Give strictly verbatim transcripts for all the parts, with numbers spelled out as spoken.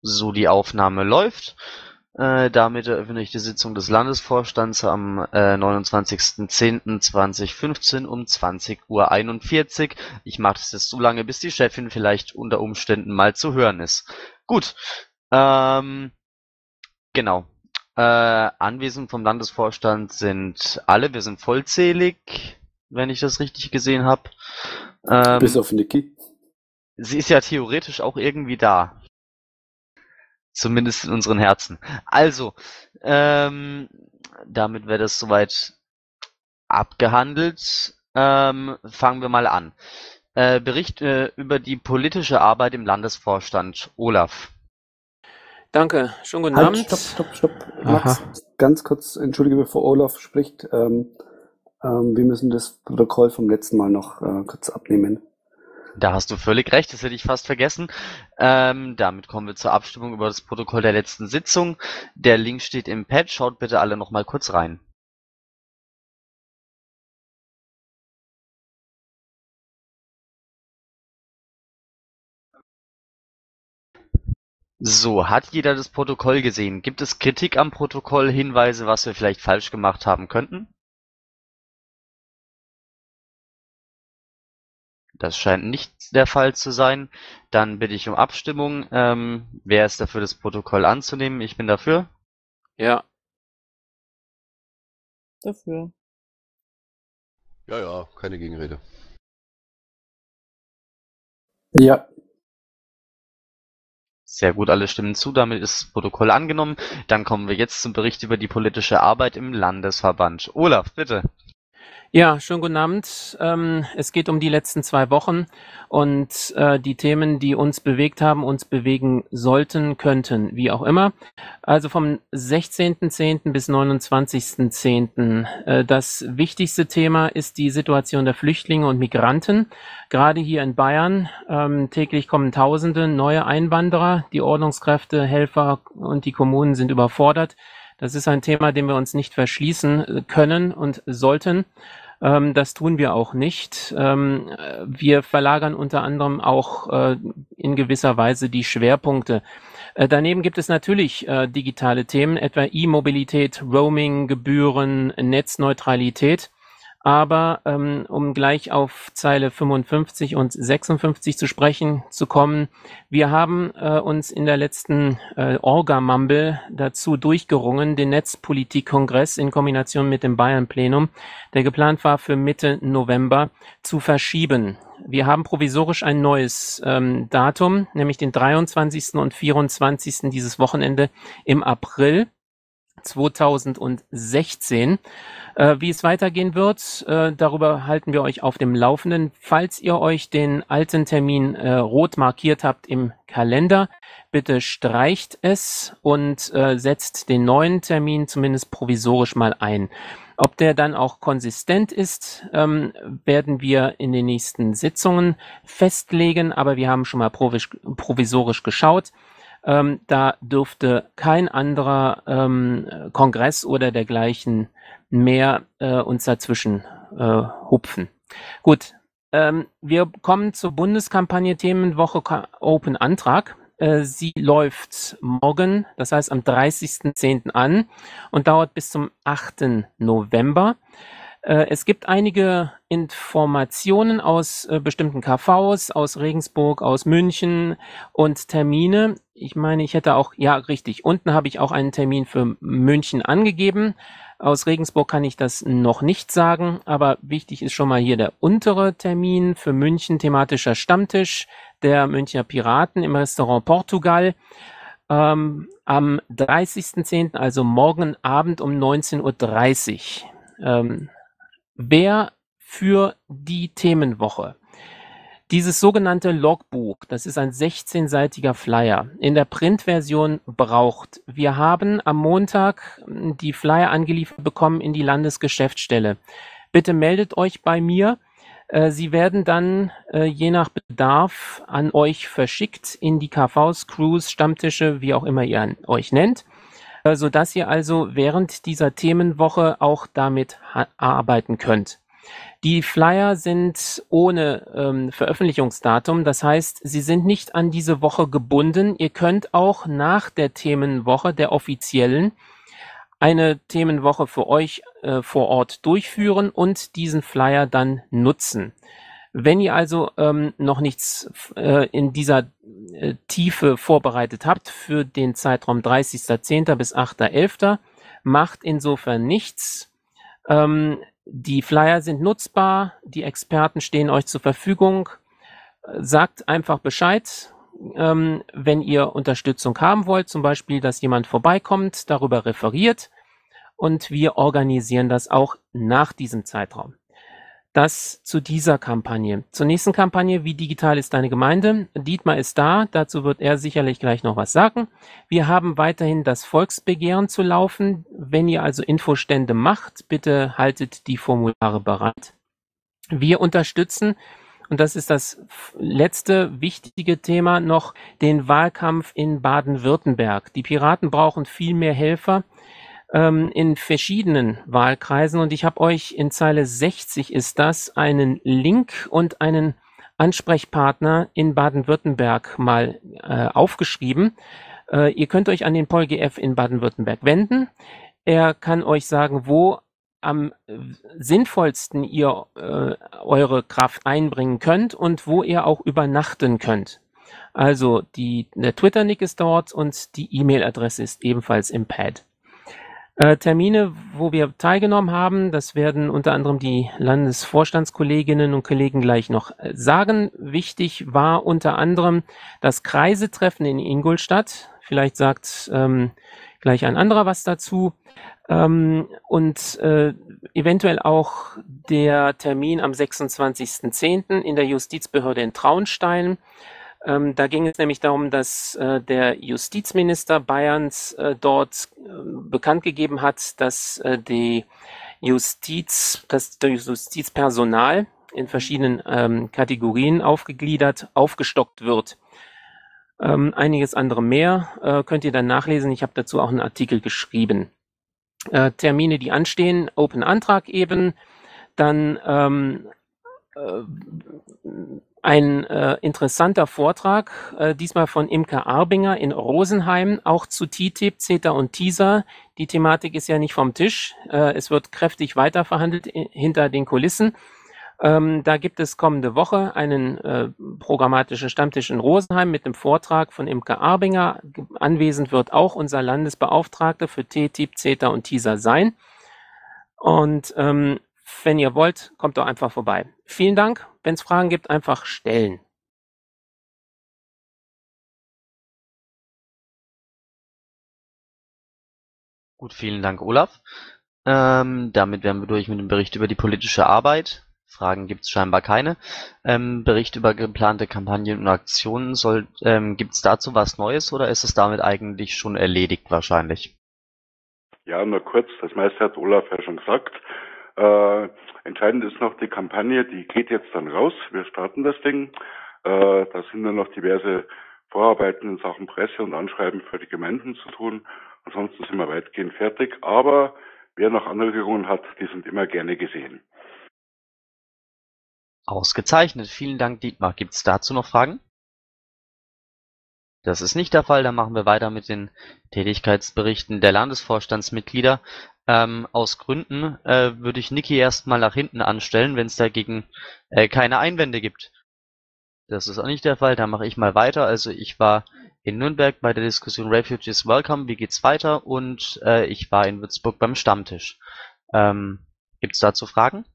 So, die Aufnahme läuft. Äh, damit eröffne ich die Sitzung des Landesvorstands am äh, neunundzwanzigsten zehnten zweitausendfünfzehn um zwanzig Uhr einundvierzig. Ich mache das jetzt so lange, bis die Chefin vielleicht unter Umständen mal zu hören ist. Gut, ähm, genau. Äh, anwesend vom Landesvorstand sind alle, wir sind vollzählig, wenn ich das richtig gesehen habe. Ähm, Bis auf Niki. Sie ist ja theoretisch auch irgendwie da. Zumindest in unseren Herzen. Also, ähm, damit wäre das soweit abgehandelt. Ähm, fangen wir mal an. Äh, Bericht äh, über die politische Arbeit im Landesvorstand. Olaf. Danke, schon guten Halt, Abend. stopp, stopp, stopp. Max, ganz kurz, entschuldige, bevor Olaf spricht. Ähm, ähm, wir müssen das Protokoll vom letzten Mal noch äh, kurz abnehmen. Da hast du völlig recht, das hätte ich fast vergessen. Ähm, damit kommen wir zur Abstimmung über das Protokoll der letzten Sitzung. Der Link steht im Pad, schaut bitte alle noch mal kurz rein. So, hat jeder das Protokoll gesehen? Gibt es Kritik am Protokoll, Hinweise, was wir vielleicht falsch gemacht haben könnten? Das scheint nicht der Fall zu sein. Dann bitte ich um Abstimmung. Ähm, wer ist dafür, das Protokoll anzunehmen? Ich bin dafür. Ja, Dafür. Ja, ja, keine Gegenrede. Ja, Sehr gut, alle stimmen zu. Damit ist das Protokoll angenommen. Dann kommen wir jetzt zum Bericht über die politische Arbeit im Landesverband. Olaf, bitte. ja, schönen guten Abend. Ähm, es geht um die letzten zwei Wochen und äh, die Themen, die uns bewegt haben, uns bewegen sollten, könnten, wie auch immer. Also vom sechzehnten zehnten bis neunundzwanzigsten zehnten Äh, das wichtigste Thema ist die Situation der Flüchtlinge und Migranten. Gerade hier in Bayern ähm, täglich kommen Tausende neue Einwanderer. Die Ordnungskräfte, Helfer und die Kommunen sind überfordert. Das ist ein Thema, dem wir uns nicht verschließen können und sollten. Ähm, das tun wir auch nicht. Ähm, wir verlagern unter anderem auch äh, in gewisser Weise die Schwerpunkte. Äh, daneben gibt es natürlich äh, digitale Themen, etwa E-Mobilität, Roaming, Gebühren, Netzneutralität. Aber ähm, um gleich auf Zeile fünfundfünfzig und sechsundfünfzig zu sprechen zu kommen, wir haben äh, uns in der letzten äh, Orga-Mumble dazu durchgerungen, den Netzpolitik-Kongress in Kombination mit dem Bayern-Plenum, der geplant war für Mitte November, zu verschieben. Wir haben provisorisch ein neues ähm, Datum, nämlich den dreiundzwanzigsten und vierundzwanzigsten dieses Wochenende im April zweitausendsechzehn. Äh, wie es weitergehen wird, äh, darüber halten wir euch auf dem Laufenden. Falls ihr euch den alten Termin äh, rot markiert habt im Kalender, bitte streicht es und äh, setzt den neuen Termin zumindest provisorisch mal ein. Ob der dann auch konsistent ist, ähm, werden wir in den nächsten Sitzungen festlegen, aber wir haben schon mal provis provisorisch geschaut. Ähm, da dürfte kein anderer ähm, Kongress oder dergleichen mehr äh, uns dazwischen äh, hupfen. Gut, ähm, wir kommen zur Bundeskampagne Themenwoche Open Antrag. Äh, sie läuft morgen, das heißt am dreißigsten zehnten an und dauert bis zum achten November. Äh, es gibt einige Informationen aus äh, bestimmten K Vs, aus Regensburg, aus München und Termine. Ich meine, ich hätte auch, ja, richtig, unten habe ich auch einen Termin für München angegeben. Aus Regensburg kann ich das noch nicht sagen, aber wichtig ist schon mal hier der untere Termin für München, thematischer Stammtisch der Münchner Piraten im Restaurant Portugal. Ähm, am dreißigsten zehnten, also morgen Abend um neunzehn Uhr dreißig. Ähm, wer für die Themenwoche dieses sogenannte Logbuch, das ist ein sechzehnseitiger Flyer, in der Printversion braucht. Wir haben am Montag die Flyer angeliefert bekommen in die Landesgeschäftsstelle. Bitte meldet euch bei mir. Äh, Sie werden dann äh, je nach Bedarf an euch verschickt in die K Vs, Crews, Stammtische, wie auch immer ihr euch nennt, äh, sodass ihr also während dieser Themenwoche auch damit arbeiten könnt. Die Flyer sind ohne ähm, Veröffentlichungsdatum, das heißt, sie sind nicht an diese Woche gebunden. Ihr könnt auch nach der Themenwoche, der offiziellen, eine Themenwoche für euch äh, vor Ort durchführen und diesen Flyer dann nutzen. Wenn ihr also ähm, noch nichts äh, in dieser äh, Tiefe vorbereitet habt für den Zeitraum dreißigster zehnter bis achter elfter, macht insofern nichts. Ähm, die Flyer sind nutzbar, die Experten stehen euch zur Verfügung. Sagt einfach Bescheid, ähm, wenn ihr Unterstützung haben wollt, zum Beispiel, dass jemand vorbeikommt, darüber referiert und wir organisieren das auch nach diesem Zeitraum. Das zu dieser Kampagne. Zur nächsten Kampagne, wie digital ist deine Gemeinde? Dietmar ist da, dazu wird er sicherlich gleich noch was sagen. Wir haben weiterhin das Volksbegehren zu laufen. Wenn ihr also Infostände macht, bitte haltet die Formulare bereit. Wir unterstützen, und das ist das letzte wichtige Thema noch, den Wahlkampf in Baden-Württemberg. Die Piraten brauchen viel mehr Helfer in verschiedenen Wahlkreisen und ich habe euch in Zeile sechzig ist das einen Link und einen Ansprechpartner in Baden-Württemberg mal äh, aufgeschrieben. Äh, ihr könnt euch an den PolGF in Baden-Württemberg wenden. Er kann euch sagen, wo am sinnvollsten ihr äh, eure Kraft einbringen könnt und wo ihr auch übernachten könnt. Also die, der Twitter-Nick ist dort und die E-Mail-Adresse ist ebenfalls im Pad. Äh, Termine, wo wir teilgenommen haben, das werden unter anderem die Landesvorstandskolleginnen und Kollegen gleich noch äh, sagen. Wichtig war unter anderem das Kreisetreffen in Ingolstadt. Vielleicht sagt ähm, gleich ein anderer was dazu. Ähm, und äh, eventuell auch der Termin am sechsundzwanzigsten zehnten in der Justizbehörde in Traunstein. Ähm, da ging es nämlich darum, dass äh, der Justizminister Bayerns äh, dort äh, bekannt gegeben hat, dass äh, die Justiz, dass das Justizpersonal in verschiedenen ähm, Kategorien aufgegliedert, aufgestockt wird. Ähm, einiges andere mehr äh, könnt ihr dann nachlesen. Ich habe dazu auch einen Artikel geschrieben. Äh, Termine, die anstehen, Open Antrag eben, dann ähm, äh, ein äh, interessanter Vortrag, äh, diesmal von Imke Arbinger in Rosenheim, auch zu T T I P, CETA und TISA. Die Thematik ist ja nicht vom Tisch. Äh, es wird kräftig weiterverhandelt hinter den Kulissen. Ähm, da gibt es kommende Woche einen äh, programmatischen Stammtisch in Rosenheim mit einem Vortrag von Imke Arbinger. Anwesend wird auch unser Landesbeauftragter für T T I P, CETA und TISA sein. Und ähm, wenn ihr wollt, kommt doch einfach vorbei. Vielen Dank. Wenn es Fragen gibt, einfach stellen. Gut, vielen Dank, Olaf. Ähm, damit wären wir durch mit dem Bericht über die politische Arbeit. Fragen gibt es scheinbar keine. Ähm, Bericht über geplante Kampagnen und Aktionen. Soll, ähm, gibt es dazu was Neues oder ist es damit eigentlich schon erledigt wahrscheinlich? Ja, nur kurz. Das meiste hat Olaf ja schon gesagt. Äh, entscheidend ist noch die Kampagne, die geht jetzt dann raus. Wir starten das Ding. Äh, da sind dann noch diverse Vorarbeiten in Sachen Presse und Anschreiben für die Gemeinden zu tun. Ansonsten sind wir weitgehend fertig. Aber wer noch Anregungen hat, die sind immer gerne gesehen. Ausgezeichnet. Vielen Dank, Dietmar. Gibt es dazu noch Fragen? Das ist nicht der Fall. Dann machen wir weiter mit den Tätigkeitsberichten der Landesvorstandsmitglieder. Ähm, aus Gründen äh, würde ich Niki erstmal nach hinten anstellen, wenn es dagegen äh, keine Einwände gibt. Das ist auch nicht der Fall. Dann mache ich mal weiter. Also ich war in Nürnberg bei der Diskussion Refugees Welcome. Wie geht's weiter? Und äh, ich war in Würzburg beim Stammtisch. Ähm, Gibt es dazu Fragen?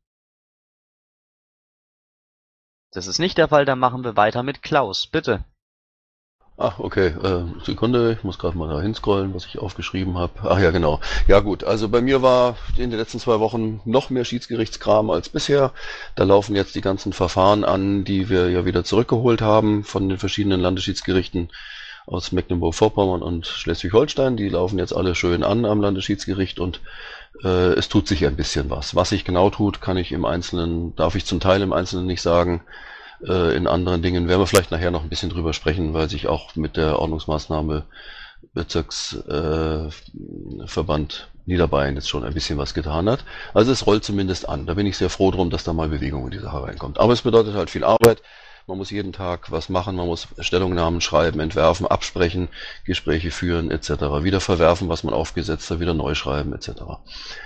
Das ist nicht der Fall. Dann machen wir weiter mit Klaus. Bitte. Ach, okay. Äh, Sekunde, ich muss gerade mal da hinscrollen, was ich aufgeschrieben habe. Ach ja, genau. Ja gut, also bei mir war in den letzten zwei Wochen noch mehr Schiedsgerichtskram als bisher. Da laufen jetzt die ganzen Verfahren an, die wir ja wieder zurückgeholt haben von den verschiedenen Landesschiedsgerichten aus Mecklenburg-Vorpommern und Schleswig-Holstein. Die laufen jetzt alle schön an am Landesschiedsgericht und äh, es tut sich ein bisschen was. Was sich genau tut, kann ich im Einzelnen, darf ich zum Teil im Einzelnen nicht sagen. In anderen Dingen werden wir vielleicht nachher noch ein bisschen drüber sprechen, weil sich auch mit der Ordnungsmaßnahme Bezirksverband äh, Niederbayern jetzt schon ein bisschen was getan hat. Also es rollt zumindest an. Da bin ich sehr froh drum, dass da mal Bewegung in die Sache reinkommt. Aber es bedeutet halt viel Arbeit. Man muss jeden Tag was machen, man muss Stellungnahmen schreiben, entwerfen, absprechen, Gespräche führen et cetera. Wieder verwerfen, was man aufgesetzt hat, wieder neu schreiben et cetera.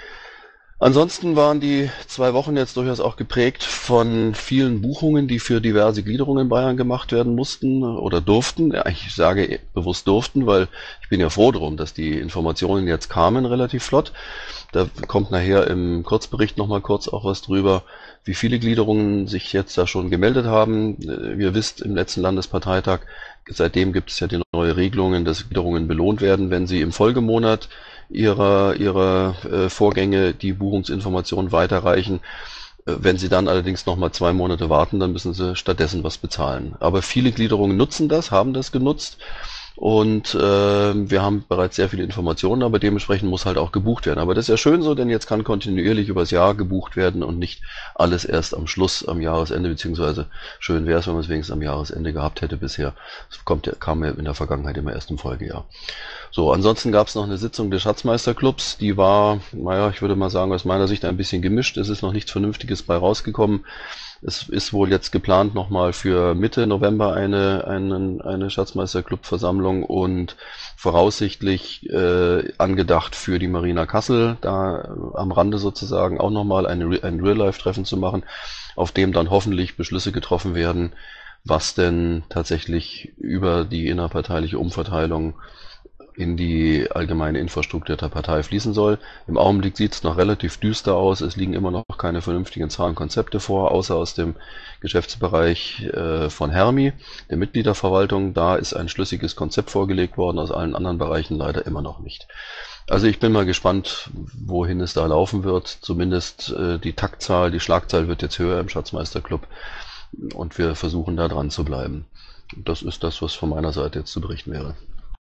Ansonsten waren die zwei Wochen jetzt durchaus auch geprägt von vielen Buchungen, die für diverse Gliederungen in Bayern gemacht werden mussten oder durften. Ja, ich sage bewusst durften, weil ich bin ja froh drum, dass die Informationen jetzt kamen relativ flott. Da kommt nachher im Kurzbericht nochmal kurz auch was drüber, wie viele Gliederungen sich jetzt da schon gemeldet haben. Ihr wisst, im letzten Landesparteitag, seitdem gibt es ja die neue Regelungen, dass Gliederungen belohnt werden, wenn sie im Folgemonat ihrer, ihrer äh, Vorgänge die Buchungsinformationen weiterreichen. Äh, wenn sie dann allerdings nochmal zwei Monate warten, dann müssen sie stattdessen was bezahlen. Aber viele Gliederungen nutzen das, haben das genutzt. Und äh, wir haben bereits sehr viele Informationen, aber dementsprechend muss halt auch gebucht werden. Aber das ist ja schön so, denn jetzt kann kontinuierlich übers Jahr gebucht werden und nicht alles erst am Schluss, am Jahresende, beziehungsweise schön wäre es, wenn man es wenigstens am Jahresende gehabt hätte bisher. Es kommt, kam ja in der Vergangenheit immer erst im Folgejahr. So, ansonsten gab es noch eine Sitzung des Schatzmeisterclubs, die war, naja, ich würde mal sagen, aus meiner Sicht ein bisschen gemischt. Es ist noch nichts Vernünftiges bei rausgekommen. Es ist wohl jetzt geplant nochmal für Mitte November eine, eine, eine Schatzmeisterclub-Versammlung und voraussichtlich äh, angedacht für die Marina Kassel, da am Rande sozusagen auch nochmal eine, ein Real-Life-Treffen zu machen, auf dem dann hoffentlich Beschlüsse getroffen werden, was denn tatsächlich über die innerparteiliche Umverteilung in die allgemeine Infrastruktur der Partei fließen soll. Im Augenblick sieht es noch relativ düster aus. Es liegen immer noch keine vernünftigen Zahlenkonzepte vor, außer aus dem Geschäftsbereich äh, von Hermi, der Mitgliederverwaltung. Da ist ein schlüssiges Konzept vorgelegt worden, aus allen anderen Bereichen leider immer noch nicht. Also ich bin mal gespannt, wohin es da laufen wird. Zumindest äh, die Taktzahl, die Schlagzahl wird jetzt höher im Schatzmeisterclub und wir versuchen da dran zu bleiben. Das ist das, was von meiner Seite jetzt zu berichten wäre.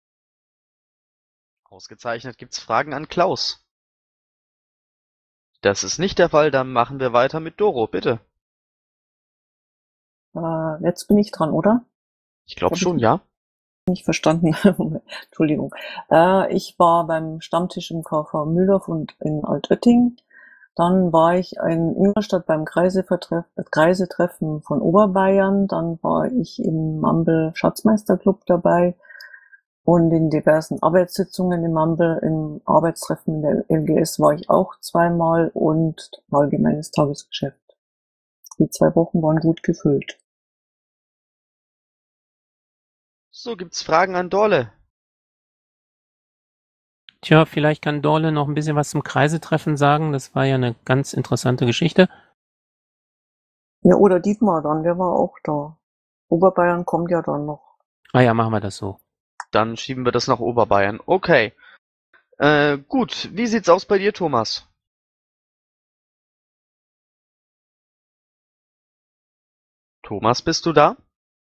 Ausgezeichnet. Gibt's Fragen an Klaus? Das ist nicht der Fall, dann machen wir weiter mit Doro, bitte. Äh, jetzt bin ich dran, oder? Ich glaube schon, ja. Nicht verstanden. Entschuldigung. Äh, ich war beim Stammtisch im K V Mühldorf und in Altötting. Dann war ich in Ingolstadt beim Kreisetreffen von Oberbayern. Dann war ich im Mambel Schatzmeisterclub dabei. Und in diversen Arbeitssitzungen im Mambel, im Arbeitstreffen in der L G S war ich auch zweimal und allgemeines Tagesgeschäft. Die zwei Wochen waren gut gefüllt. So, gibt's Fragen an Dorle? Tja, vielleicht kann Dorle noch ein bisschen was zum Kreisetreffen sagen. Das war ja eine ganz interessante Geschichte. Ja, oder Dietmar dann, der war auch da. Oberbayern kommt ja dann noch. Ah ja, machen wir das so. Dann schieben wir das nach Oberbayern. Okay. Äh, gut. Wie sieht's aus bei dir, Thomas? Thomas, bist du da?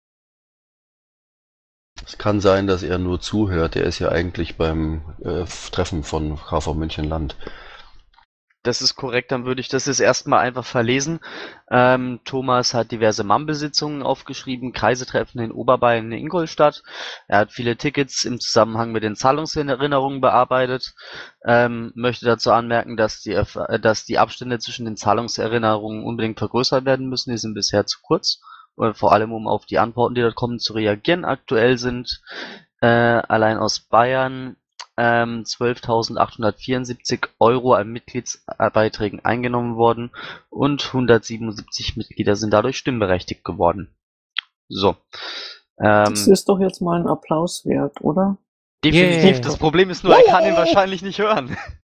Es kann sein, dass er nur zuhört. Er ist ja eigentlich beim äh, Treffen von K V München Land. Das ist korrekt, dann würde ich das jetzt erstmal einfach verlesen. Ähm, Thomas hat diverse Mambel-Sitzungen aufgeschrieben, Kreisetreffen in Oberbayern, in Ingolstadt. Er hat viele Tickets im Zusammenhang mit den Zahlungserinnerungen bearbeitet. Ähm, möchte dazu anmerken, dass die, äh, dass die Abstände zwischen den Zahlungserinnerungen unbedingt vergrößert werden müssen. Die sind bisher zu kurz. Oder vor allem, um auf die Antworten, die dort kommen, zu reagieren. Aktuell sind äh, allein aus Bayern Ähm, zwölftausendachthundertvierundsiebzig Euro an Mitgliedsbeiträgen eingenommen worden und hundertsiebenundsiebzig Mitglieder sind dadurch stimmberechtigt geworden. So. Ähm, das ist doch jetzt mal ein Applaus wert, oder? Definitiv. Yeah. Das Problem ist nur, er kann ihn wahrscheinlich nicht hören.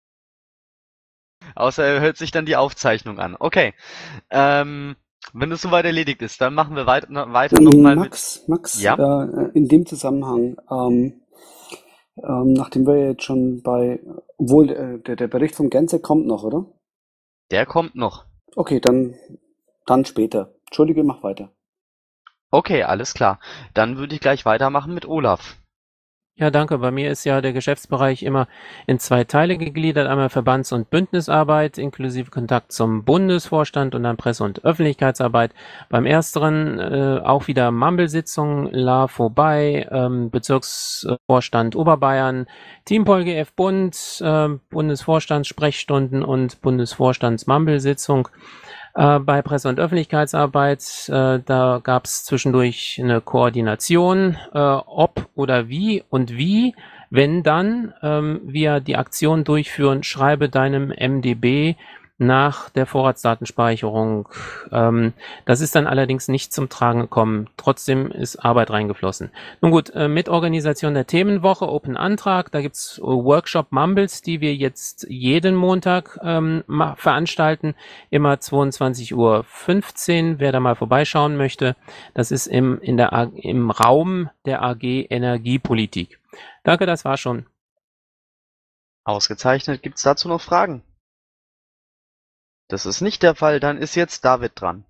Außer er hört sich dann die Aufzeichnung an. Okay. Ähm, wenn es soweit erledigt ist, dann machen wir weit weiter nochmal mit... Max, Max, Ja? äh, in dem Zusammenhang, ähm, Ähm, nachdem wir jetzt schon bei, obwohl äh, der, der Bericht vom Gense kommt noch, oder? Der kommt noch. Okay, dann, dann später. Entschuldige, mach weiter. Okay, alles klar. Dann würde ich gleich weitermachen mit Olaf. Ja, danke. Bei mir ist ja der Geschäftsbereich immer in zwei Teile gegliedert. Einmal Verbands- und Bündnisarbeit inklusive Kontakt zum Bundesvorstand und dann Presse- und Öffentlichkeitsarbeit. Beim Ersteren äh, auch wieder Mumble-Sitzungen, La vorbei, ähm, Bezirksvorstand Oberbayern, Team PolGF Bund, äh, Bundesvorstand Sprechstunden und Bundesvorstands-Mumble-Sitzung. Äh, bei Presse- und Öffentlichkeitsarbeit, äh, da gab es zwischendurch eine Koordination, äh, ob oder wie und wie, wenn dann ähm, wir die Aktion durchführen, schreibe deinem M D B nach der Vorratsdatenspeicherung. Ähm, das ist dann allerdings nicht zum Tragen gekommen. Trotzdem ist Arbeit reingeflossen. Nun gut, äh, mit Organisation der Themenwoche, Open Antrag, da gibt's äh, Workshop Mumbles, die wir jetzt jeden Montag ähm, veranstalten, immer zweiundzwanzig Uhr fünfzehn, wer da mal vorbeischauen möchte. Das ist im, in der, A- im Raum der A G Energiepolitik. Danke, das war schon. Ausgezeichnet. Gibt's dazu noch Fragen? Das ist nicht der Fall, dann ist jetzt David dran.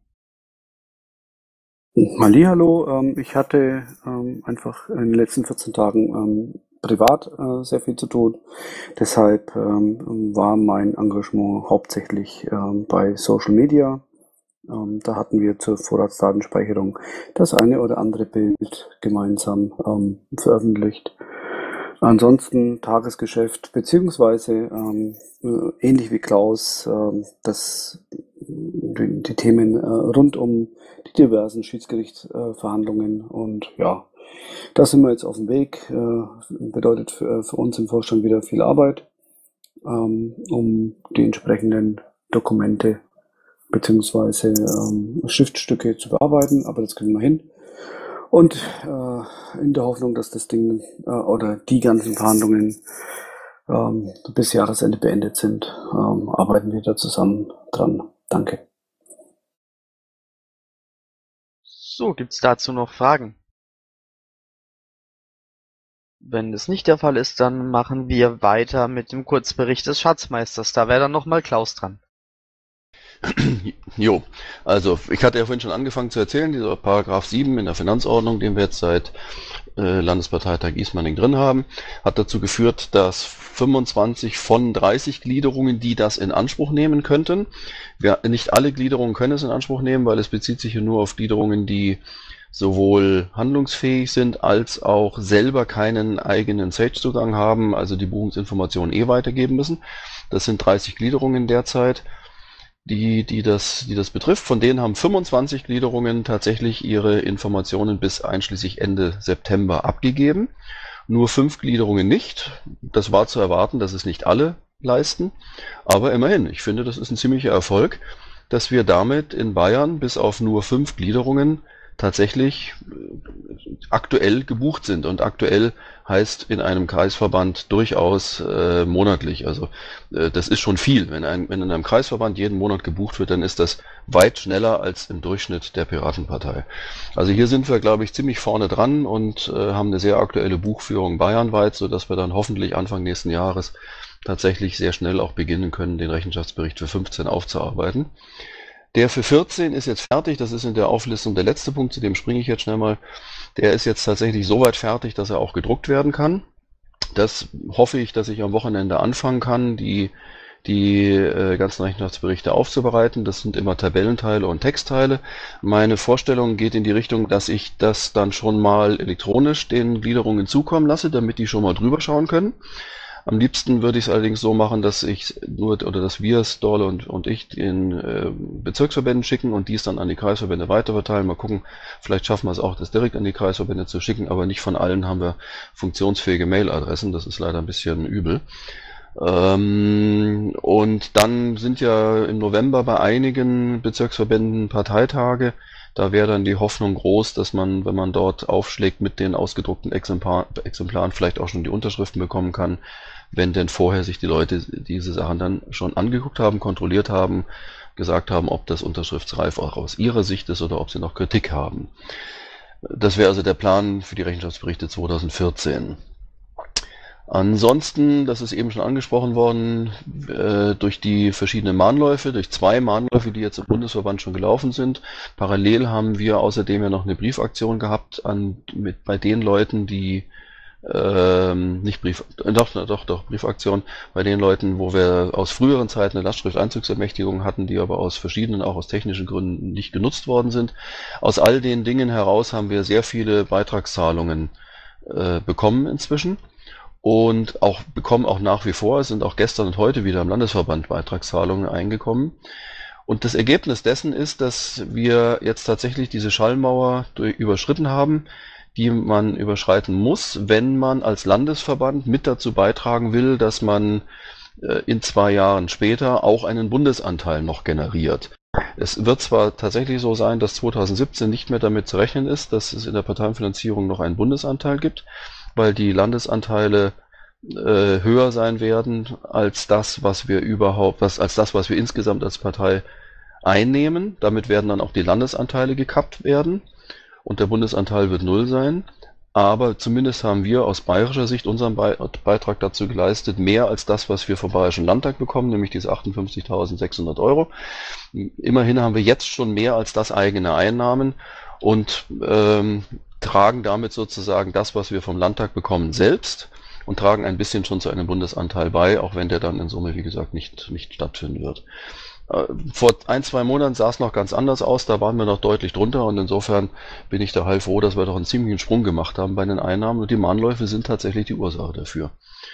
Hallihallo, ähm, ich hatte ähm, einfach in den letzten vierzehn Tagen ähm, privat äh, sehr viel zu tun. Deshalb ähm, war mein Engagement hauptsächlich ähm, bei Social Media. Ähm, da hatten wir zur Vorratsdatenspeicherung das eine oder andere Bild gemeinsam ähm, veröffentlicht. Ansonsten Tagesgeschäft, beziehungsweise ähm, äh, ähnlich wie Klaus, ähm, das, die, die Themen äh, rund um die diversen Schiedsgerichtsverhandlungen. Und ja, da sind wir jetzt auf dem Weg. Äh, bedeutet für, für uns im Vorstand wieder viel Arbeit, ähm, um die entsprechenden Dokumente beziehungsweise ähm, Schriftstücke zu bearbeiten. Aber das kriegen wir hin. Und äh, in der Hoffnung, dass das Ding äh, oder die ganzen Verhandlungen ähm, bis Jahresende beendet sind, ähm, arbeiten wir da zusammen dran. Danke. So, gibt's dazu noch Fragen? Wenn es nicht der Fall ist, dann machen wir weiter mit dem Kurzbericht des Schatzmeisters. Da wäre dann nochmal Klaus dran. Jo, also ich hatte ja vorhin schon angefangen zu erzählen, dieser Paragraph sieben in der Finanzordnung, den wir jetzt seit äh, Landesparteitag Ismaning drin haben, hat dazu geführt, dass fünfundzwanzig von dreißig Gliederungen, die das in Anspruch nehmen könnten, wir, nicht alle Gliederungen können es in Anspruch nehmen, weil es bezieht sich hier nur auf Gliederungen, die sowohl handlungsfähig sind, als auch selber keinen eigenen Sage-Zugang haben, also die Buchungsinformationen eh weitergeben müssen. Das sind dreißig Gliederungen derzeit. Die, die, das, die das betrifft. Von denen haben fünfundzwanzig Gliederungen tatsächlich ihre Informationen bis einschließlich Ende September abgegeben. Nur fünf Gliederungen nicht. Das war zu erwarten, dass es nicht alle leisten. Aber immerhin, ich finde, das ist ein ziemlicher Erfolg, dass wir damit in Bayern bis auf nur fünf Gliederungen tatsächlich aktuell gebucht sind. Und aktuell heißt in einem Kreisverband durchaus äh, monatlich. Also äh, das ist schon viel. Wenn, ein, wenn in einem Kreisverband jeden Monat gebucht wird, dann ist das weit schneller als im Durchschnitt der Piratenpartei. Also hier sind wir, glaube ich, ziemlich vorne dran und äh, haben eine sehr aktuelle Buchführung bayernweit, sodass wir dann hoffentlich Anfang nächsten Jahres tatsächlich sehr schnell auch beginnen können, den Rechenschaftsbericht für fünfzehn aufzuarbeiten. Der für vierzehn ist jetzt fertig, das ist in der Auflistung der letzte Punkt, zu dem springe ich jetzt schnell mal. Der ist jetzt tatsächlich soweit fertig, dass er auch gedruckt werden kann. Das hoffe ich, dass ich am Wochenende anfangen kann, die, die äh, ganzen Rechenschaftsberichte aufzubereiten. Das sind immer Tabellenteile und Textteile. Meine Vorstellung geht in die Richtung, dass ich das dann schon mal elektronisch den Gliederungen zukommen lasse, damit die schon mal drüber schauen können. Am liebsten würde ich es allerdings so machen, dass ich nur oder dass wir es, Dorle und, und ich, den äh, Bezirksverbänden schicken und die es dann an die Kreisverbände weiterverteilen. Mal gucken, vielleicht schaffen wir es auch, das direkt an die Kreisverbände zu schicken, aber nicht von allen haben wir funktionsfähige Mailadressen. Das ist leider ein bisschen übel. Ähm, und dann sind ja im November bei einigen Bezirksverbänden Parteitage. Da wäre dann die Hoffnung groß, dass man, wenn man dort aufschlägt mit den ausgedruckten Exemplar, Exemplaren, vielleicht auch schon die Unterschriften bekommen kann, wenn denn vorher sich die Leute diese Sachen dann schon angeguckt haben, kontrolliert haben, gesagt haben, ob das unterschriftsreif auch aus ihrer Sicht ist oder ob sie noch Kritik haben. Das wäre also der Plan für die Rechenschaftsberichte zweitausendvierzehn. Ansonsten, das ist eben schon angesprochen worden, äh, durch die verschiedenen Mahnläufe, durch zwei Mahnläufe, die jetzt im Bundesverband schon gelaufen sind. Parallel haben wir außerdem ja noch eine Briefaktion gehabt an, mit, bei den Leuten, die ähm, nicht Brief, äh, doch, doch, doch, Briefaktion, bei den Leuten, wo wir aus früheren Zeiten eine Lastschrifteinzugsermächtigung hatten, die aber aus verschiedenen, auch aus technischen Gründen nicht genutzt worden sind. Aus all den Dingen heraus haben wir sehr viele Beitragszahlungen äh, bekommen inzwischen. Und auch bekommen auch nach wie vor, es sind auch gestern und heute wieder im Landesverband Beitragszahlungen eingekommen. Und das Ergebnis dessen ist, dass wir jetzt tatsächlich diese Schallmauer durch, überschritten haben, die man überschreiten muss, wenn man als Landesverband mit dazu beitragen will, dass man äh, in zwei Jahren später auch einen Bundesanteil noch generiert. Es wird zwar tatsächlich so sein, dass zweitausendsiebzehn nicht mehr damit zu rechnen ist, dass es in der Parteienfinanzierung noch einen Bundesanteil gibt, weil die Landesanteile äh, höher sein werden als das, was wir überhaupt, was, als das, was wir insgesamt als Partei einnehmen. Damit werden dann auch die Landesanteile gekappt werden und der Bundesanteil wird null sein. Aber zumindest haben wir aus bayerischer Sicht unseren Be Beitrag dazu geleistet, mehr als das, was wir vom Bayerischen Landtag bekommen, nämlich diese achtundfünfzigtausendsechshundert Euro. Immerhin haben wir jetzt schon mehr als das eigene Einnahmen und ähm, tragen damit sozusagen das, was wir vom Landtag bekommen, selbst und tragen ein bisschen schon zu einem Bundesanteil bei, auch wenn der dann in Summe, wie gesagt, nicht, nicht stattfinden wird. Vor ein, zwei Monaten sah es noch ganz anders aus, da waren wir noch deutlich drunter und insofern bin ich da halt froh, dass wir doch einen ziemlichen Sprung gemacht haben bei den Einnahmen und die Mahnläufe sind tatsächlich die Ursache dafür.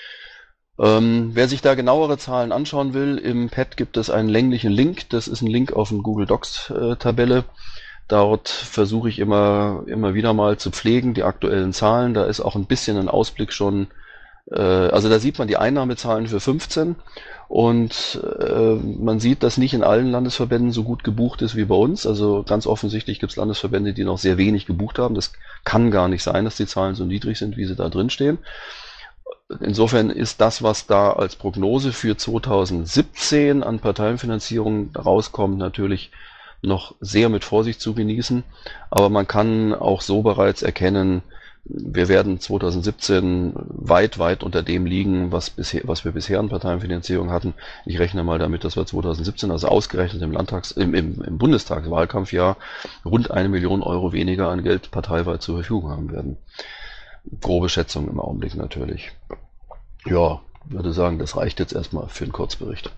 Ähm, wer sich da genauere Zahlen anschauen will, im Pad gibt es einen länglichen Link, das ist ein Link auf eine Google Docs äh, Tabelle. Dort versuche ich immer, immer wieder mal zu pflegen, die aktuellen Zahlen. Da ist auch ein bisschen ein Ausblick schon, äh, also da sieht man die Einnahmezahlen für fünfzehn und äh, man sieht, dass nicht in allen Landesverbänden so gut gebucht ist wie bei uns. Also ganz offensichtlich gibt es Landesverbände, die noch sehr wenig gebucht haben. Das kann gar nicht sein, dass die Zahlen so niedrig sind, wie sie da drin stehen. Insofern ist das, was da als Prognose für zweitausendsiebzehn an Parteienfinanzierung rauskommt, natürlich noch sehr mit Vorsicht zu genießen, aber man kann auch so bereits erkennen, wir werden zweitausendsiebzehn weit, weit unter dem liegen, was, bisher, was wir bisher an Parteienfinanzierung hatten. Ich rechne mal damit, dass wir zweitausendsiebzehn, also ausgerechnet im Landtags-, im, im, im Bundestagswahlkampfjahr, rund eine Million Euro weniger an Geld parteiweit zur Verfügung haben werden. Grobe Schätzung im Augenblick natürlich. Ja, würde sagen, das reicht jetzt erstmal für einen Kurzbericht.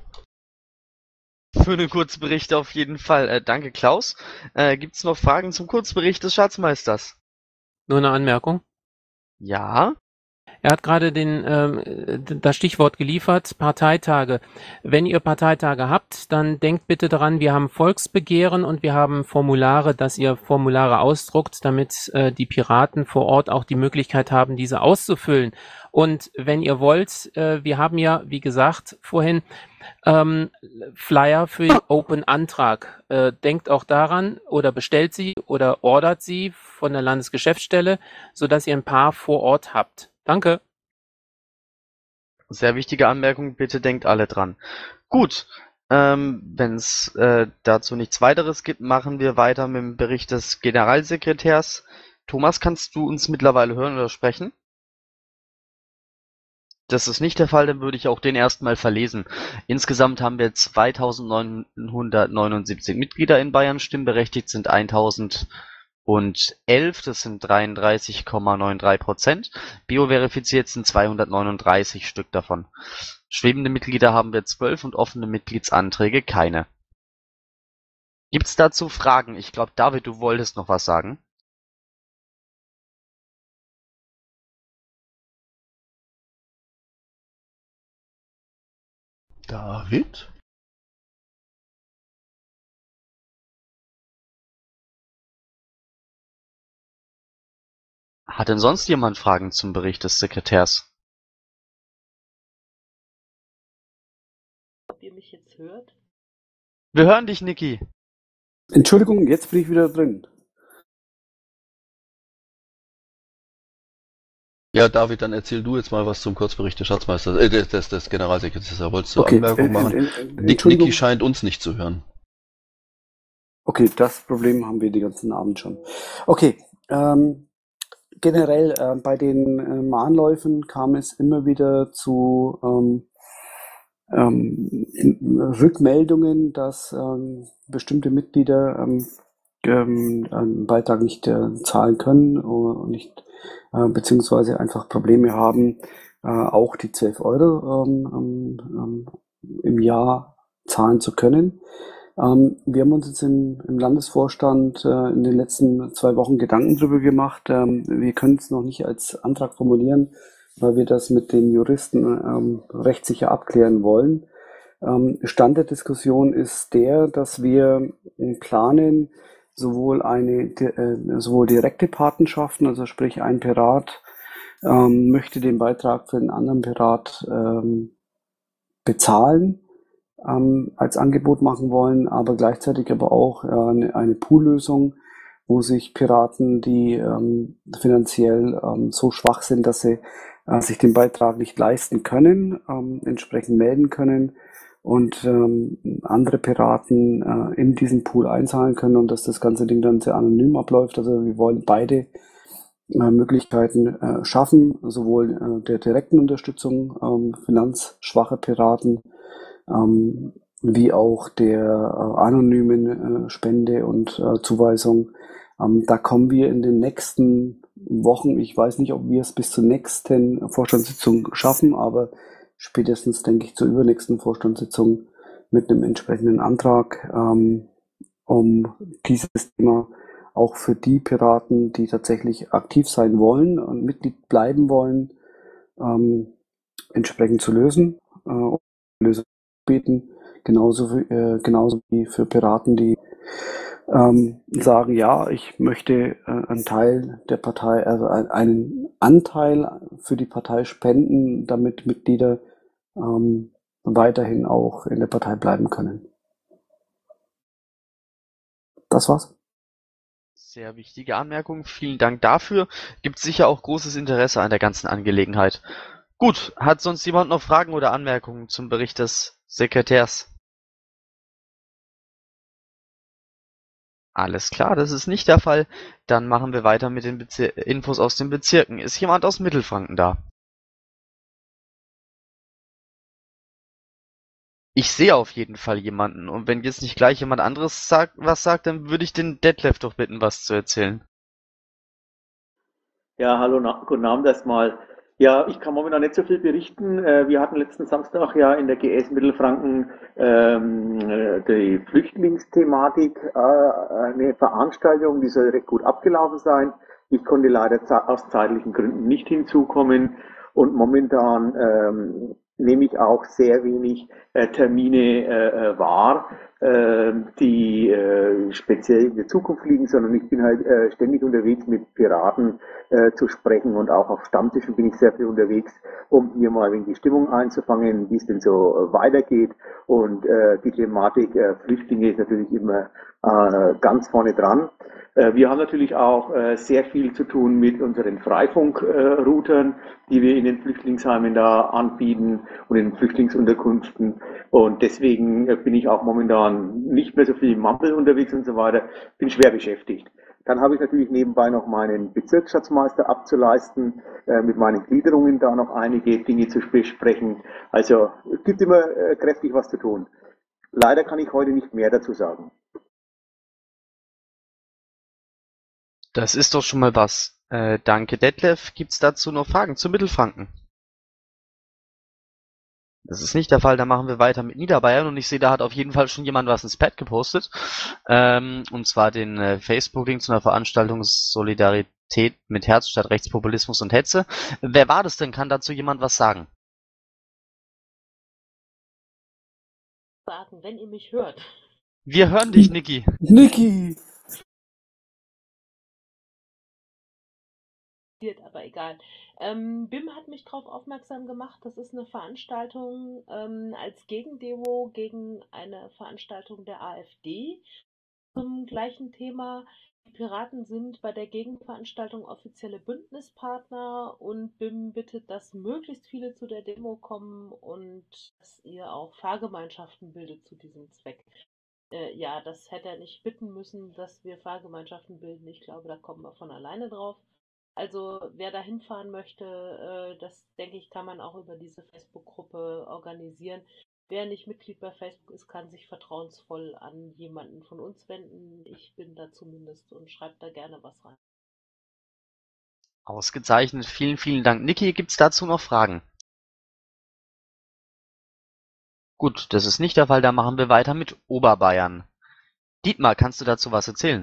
Für einen Kurzbericht auf jeden Fall. Äh, danke, Klaus. Äh, Gibt es noch Fragen zum Kurzbericht des Schatzmeisters? Nur eine Anmerkung. Ja. Er hat gerade den, ähm, das Stichwort geliefert, Parteitage. Wenn ihr Parteitage habt, dann denkt bitte daran, wir haben Volksbegehren und wir haben Formulare, dass ihr Formulare ausdruckt, damit äh, die Piraten vor Ort auch die Möglichkeit haben, diese auszufüllen. Und wenn ihr wollt, äh, wir haben ja, wie gesagt, vorhin ähm, Flyer für den Open Antrag. Äh, denkt auch daran oder bestellt sie oder ordert sie von der Landesgeschäftsstelle, sodass ihr ein paar vor Ort habt. Danke. Sehr wichtige Anmerkung, bitte denkt alle dran. Gut, ähm, wenn es äh, dazu nichts weiteres gibt, machen wir weiter mit dem Bericht des Generalsekretärs. Thomas, kannst du uns mittlerweile hören oder sprechen? Das ist nicht der Fall, dann würde ich auch den erstmal verlesen. Insgesamt haben wir zweitausendneunhundertneunundsiebzig Mitglieder in Bayern, stimmberechtigt sind eintausend und elf, das sind dreiunddreißig Komma dreiundneunzig Prozent. Bioverifiziert sind zweihundertneununddreißig Stück davon. Schwebende Mitglieder haben wir zwölf und offene Mitgliedsanträge keine. Gibt's dazu Fragen? Ich glaube, David, du wolltest noch was sagen. David? Hat denn sonst jemand Fragen zum Bericht des Sekretärs? Ob ihr mich jetzt hört? Wir hören dich, Niki. Entschuldigung, jetzt bin ich wieder drin. Ja, David, dann erzähl du jetzt mal was zum Kurzbericht des Schatzmeisters, äh, des, des, des Generalsekretärs. Da wolltest du Okay, Anmerkung äh, machen. äh, äh, Nick, Entschuldigung. Niki scheint uns nicht zu hören. Okay, das Problem haben wir den ganzen Abend schon. Okay, ähm, generell äh, bei den äh, Mahnläufen kam es immer wieder zu ähm, ähm, in, Rückmeldungen, dass ähm, bestimmte Mitglieder ähm, ähm, einen Beitrag nicht äh, zahlen können und nicht äh, beziehungsweise einfach Probleme haben, äh, auch die zwölf Euro ähm, ähm, ähm, im Jahr zahlen zu können. Ähm, wir haben uns jetzt im, im Landesvorstand äh, in den letzten zwei Wochen Gedanken darüber gemacht. Ähm, wir können es noch nicht als Antrag formulieren, weil wir das mit den Juristen ähm, rechtssicher abklären wollen. Ähm, Stand der Diskussion ist der, dass wir äh, planen, sowohl eine di- äh, sowohl direkte Patenschaften, also sprich ein Pirat ähm, möchte den Beitrag für den anderen Pirat ähm, bezahlen, ähm, als Angebot machen wollen, aber gleichzeitig aber auch äh, eine, eine Poollösung, wo sich Piraten, die ähm, finanziell ähm, so schwach sind, dass sie äh, sich den Beitrag nicht leisten können, ähm, entsprechend melden können und ähm, andere Piraten äh, in diesen Pool einzahlen können und dass das ganze Ding dann sehr anonym abläuft. Also wir wollen beide äh, Möglichkeiten äh, schaffen, sowohl äh, der direkten Unterstützung ähm, finanzschwacher Piraten ähm, wie auch der äh, anonymen äh, Spende und äh, Zuweisung. Ähm, da kommen wir in den nächsten Wochen, ich weiß nicht, ob wir es bis zur nächsten Vorstandssitzung schaffen, aber spätestens, denke ich, zur übernächsten Vorstandssitzung mit einem entsprechenden Antrag, ähm, um dieses Thema auch für die Piraten, die tatsächlich aktiv sein wollen und Mitglied bleiben wollen, ähm, entsprechend zu lösen, äh, und Lösungen bieten. Genauso wie, äh, genauso wie für Piraten, die ähm, sagen, ja, ich möchte äh, einen Teil der Partei, also ein, einen Anteil für die Partei spenden, damit Mitglieder ähm, weiterhin auch in der Partei bleiben können. Das war's. Sehr wichtige Anmerkung. Vielen Dank dafür. Gibt sicher auch großes Interesse an der ganzen Angelegenheit. Gut, hat sonst jemand noch Fragen oder Anmerkungen zum Bericht des Sekretärs? Alles klar, das ist nicht der Fall. Dann machen wir weiter mit den Bezir Infos aus den Bezirken. Ist jemand aus Mittelfranken da? Ich sehe auf jeden Fall jemanden. Und wenn jetzt nicht gleich jemand anderes sagt, was sagt, dann würde ich den Detlef doch bitten, was zu erzählen. Ja, hallo, na, guten Abend erstmal. Ja, ich kann momentan nicht so viel berichten. Äh, Wir hatten letzten Samstag ja in der G S Mittelfranken ähm, äh, die Flüchtlingsthematik, äh, eine Veranstaltung, die soll recht gut abgelaufen sein. Ich konnte leider ze- aus zeitlichen Gründen nicht hinzukommen und momentan ähm, nehme ich auch sehr wenig äh, Termine äh, äh, wahr, äh, die äh, speziell in der Zukunft liegen, sondern ich bin halt äh, ständig unterwegs mit Piraten äh, zu sprechen und auch auf Stammtischen bin ich sehr viel unterwegs, um hier mal ein wenig die Stimmung einzufangen, wie es denn so äh, weitergeht. Und äh, die Thematik äh, Flüchtlinge ist natürlich immer äh, ganz vorne dran. Äh, wir haben natürlich auch äh, sehr viel zu tun mit unseren Freifunkroutern, die wir in den Flüchtlingsheimen da anbieten und in den Flüchtlingsunterkünften. Und deswegen äh, bin ich auch momentan nicht mehr so viel im Mampel unterwegs und so weiter, bin schwer beschäftigt. Dann habe ich natürlich nebenbei noch meinen Bezirksschatzmeister abzuleisten, äh, mit meinen Gliederungen da noch einige Dinge zu besprechen. Also es gibt immer äh, kräftig was zu tun. Leider kann ich heute nicht mehr dazu sagen. Das ist doch schon mal was. Äh, danke, Detlef. Gibt's dazu noch Fragen zu Mittelfranken? Das ist nicht der Fall, dann machen wir weiter mit Niederbayern und ich sehe, da hat auf jeden Fall schon jemand was ins Pad gepostet. Ähm, und zwar den äh, Facebook-Link zu einer Veranstaltung Solidarität mit Herz statt Rechtspopulismus und Hetze. Wer war das denn? Kann dazu jemand was sagen? Sagen, wenn ihr mich hört. Wir hören dich, Niki. Niki! Aber egal. Ähm, B I M hat mich darauf aufmerksam gemacht, das ist eine Veranstaltung ähm, als Gegendemo gegen eine Veranstaltung der AfD zum gleichen Thema. Die Piraten sind bei der Gegenveranstaltung offizielle Bündnispartner und B I M bittet, dass möglichst viele zu der Demo kommen und dass ihr auch Fahrgemeinschaften bildet zu diesem Zweck. Äh, ja, das hätte er nicht bitten müssen, dass wir Fahrgemeinschaften bilden. Ich glaube, da kommen wir von alleine drauf. Also wer da hinfahren möchte, äh, das denke ich, kann man auch über diese Facebook-Gruppe organisieren. Wer nicht Mitglied bei Facebook ist, kann sich vertrauensvoll an jemanden von uns wenden. Ich bin da zumindest und schreibt da gerne was rein. Ausgezeichnet. Vielen, vielen Dank. Niki, gibt's dazu noch Fragen? Gut, das ist nicht der Fall. Dann machen wir weiter mit Oberbayern. Dietmar, kannst du dazu was erzählen?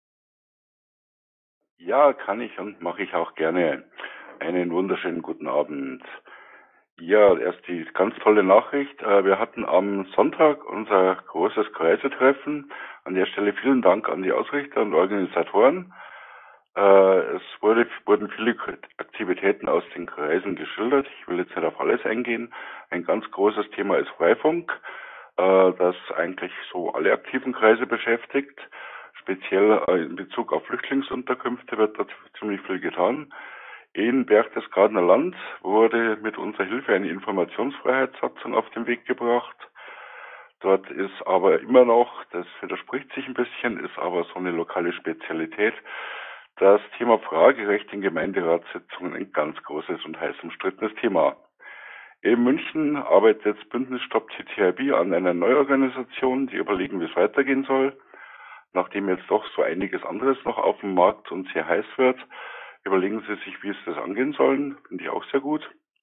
Ja, kann ich und mache ich auch gerne. Einen wunderschönen guten Abend. Ja, erst die ganz tolle Nachricht. Äh, Wir hatten am Sonntag unser großes Kreisetreffen. An der Stelle vielen Dank an die Ausrichter und Organisatoren. Äh, Es wurde, wurden viele Aktivitäten aus den Kreisen geschildert. Ich will jetzt nicht auf alles eingehen. Ein ganz großes Thema ist Freifunk, äh, das eigentlich so alle aktiven Kreise beschäftigt. Speziell äh, in Bezug auf Flüchtlingsunterkünfte wird da ziemlich viel getan. In Berchtesgadener Land wurde mit unserer Hilfe eine Informationsfreiheitssatzung auf den Weg gebracht. Dort ist aber immer noch, das widerspricht sich ein bisschen, ist aber so eine lokale Spezialität, das Thema Fragerecht in Gemeinderatssitzungen ein ganz großes und heiß umstrittenes Thema. In München arbeitet jetzt Bündnis Stop T T I B an einer Neuorganisation, die überlegen, wie es weitergehen soll. Nachdem jetzt doch so einiges anderes noch auf dem Markt und sehr heiß wird, überlegen sie sich, wie es das angehen sollen. Finde ich auch sehr gut.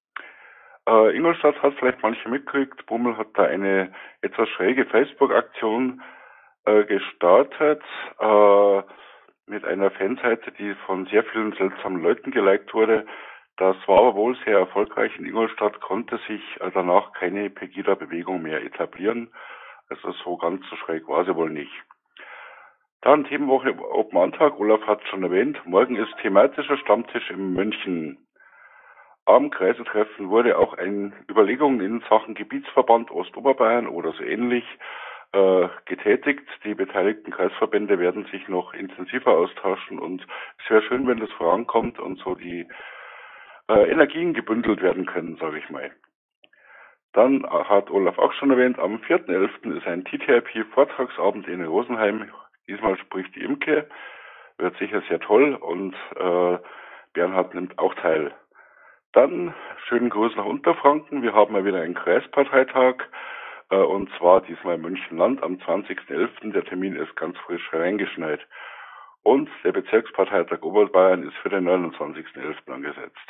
Äh, Ingolstadt hat vielleicht manche mitgekriegt. Bummel hat da eine etwas schräge Facebook-Aktion äh, gestartet äh, mit einer Fanseite, die von sehr vielen seltsamen Leuten geliked wurde. Das war aber wohl sehr erfolgreich. In Ingolstadt konnte sich äh, danach keine Pegida-Bewegung mehr etablieren. Also so ganz so schräg war sie wohl nicht. Dann Themenwoche Open Antrag, Olaf hat schon erwähnt. Morgen ist thematischer Stammtisch in München. Am Kreisetreffen wurde auch eine Überlegung in Sachen Gebietsverband Ostoberbayern oder so ähnlich äh, getätigt. Die beteiligten Kreisverbände werden sich noch intensiver austauschen und es wäre schön, wenn das vorankommt und so die äh, Energien gebündelt werden können, sage ich mal. Dann hat Olaf auch schon erwähnt, am vierten elften ist ein T T I P-Vortragsabend in Rosenheim. Diesmal spricht die Imke, wird sicher sehr toll und äh, Bernhard nimmt auch teil. Dann schönen Gruß nach Unterfranken. Wir haben mal wieder einen Kreisparteitag äh, und zwar diesmal München-Land am zwanzigsten elften Der Termin ist ganz frisch reingeschneit. Und der Bezirksparteitag Oberbayern ist für den neunundzwanzigsten elften angesetzt.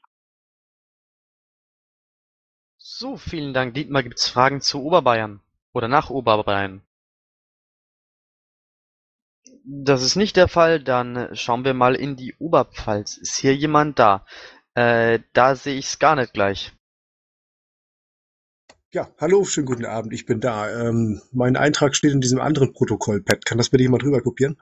So, vielen Dank. Dietmar, gibt's Fragen zu Oberbayern oder nach Oberbayern? Das ist nicht der Fall, dann schauen wir mal in die Oberpfalz. Ist hier jemand da? Äh, da sehe ich es gar nicht gleich. Ja, hallo, schönen guten Abend, ich bin da. Ähm, mein Eintrag steht in diesem anderen Protokollpad. Kann das bitte jemand rüber kopieren?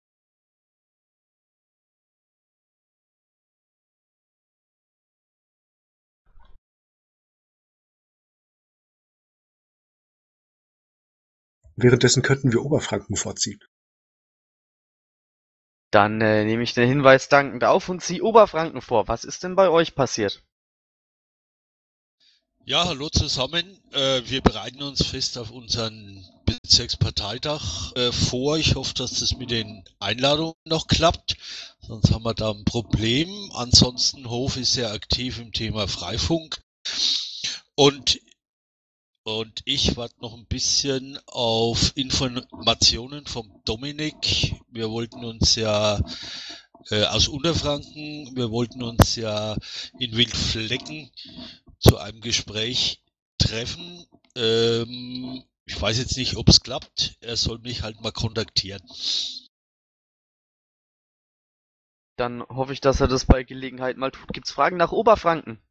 Währenddessen könnten wir Oberfranken vorziehen. Dann äh, nehme ich den Hinweis dankend auf und ziehe Oberfranken vor. Was ist denn bei euch passiert? Ja, hallo zusammen. Äh, wir bereiten uns fest auf unseren Bezirksparteitag äh, vor. Ich hoffe, dass das mit den Einladungen noch klappt. Sonst haben wir da ein Problem. Ansonsten, Hof ist sehr aktiv im Thema Freifunk. Und Und ich warte noch ein bisschen auf Informationen vom Dominik. Wir wollten uns ja äh, aus Unterfranken, wir wollten uns ja in Wildflecken zu einem Gespräch treffen. Ähm, ich weiß jetzt nicht, ob es klappt. Er soll mich halt mal kontaktieren. Dann hoffe ich, dass er das bei Gelegenheit mal tut. Gibt's Fragen nach Oberfranken?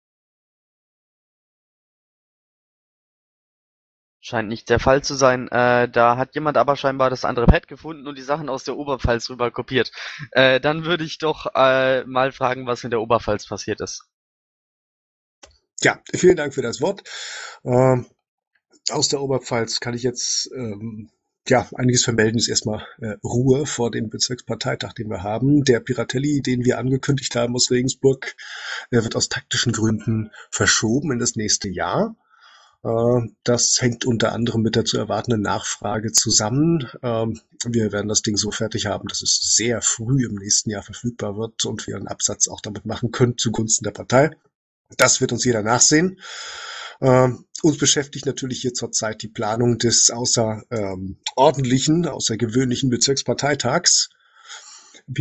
Scheint nicht der Fall zu sein. Äh, da hat jemand aber scheinbar das andere Pad gefunden und die Sachen aus der Oberpfalz rüber kopiert. Äh, dann würde ich doch äh, mal fragen, was in der Oberpfalz passiert ist. Ja, vielen Dank für das Wort. Ähm, aus der Oberpfalz kann ich jetzt ähm, ja einiges vermelden. Ist erstmal äh, Ruhe vor dem Bezirksparteitag, den wir haben. Der Piratelli, den wir angekündigt haben aus Regensburg, der wird aus taktischen Gründen verschoben in das nächste Jahr. Das hängt unter anderem mit der zu erwartenden Nachfrage zusammen. Wir werden das Ding so fertig haben, dass es sehr früh im nächsten Jahr verfügbar wird und wir einen Absatz auch damit machen können zugunsten der Partei. Das wird uns jeder nachsehen. Uns beschäftigt natürlich hier zurzeit die Planung des außerordentlichen, außergewöhnlichen Bezirksparteitags. Wir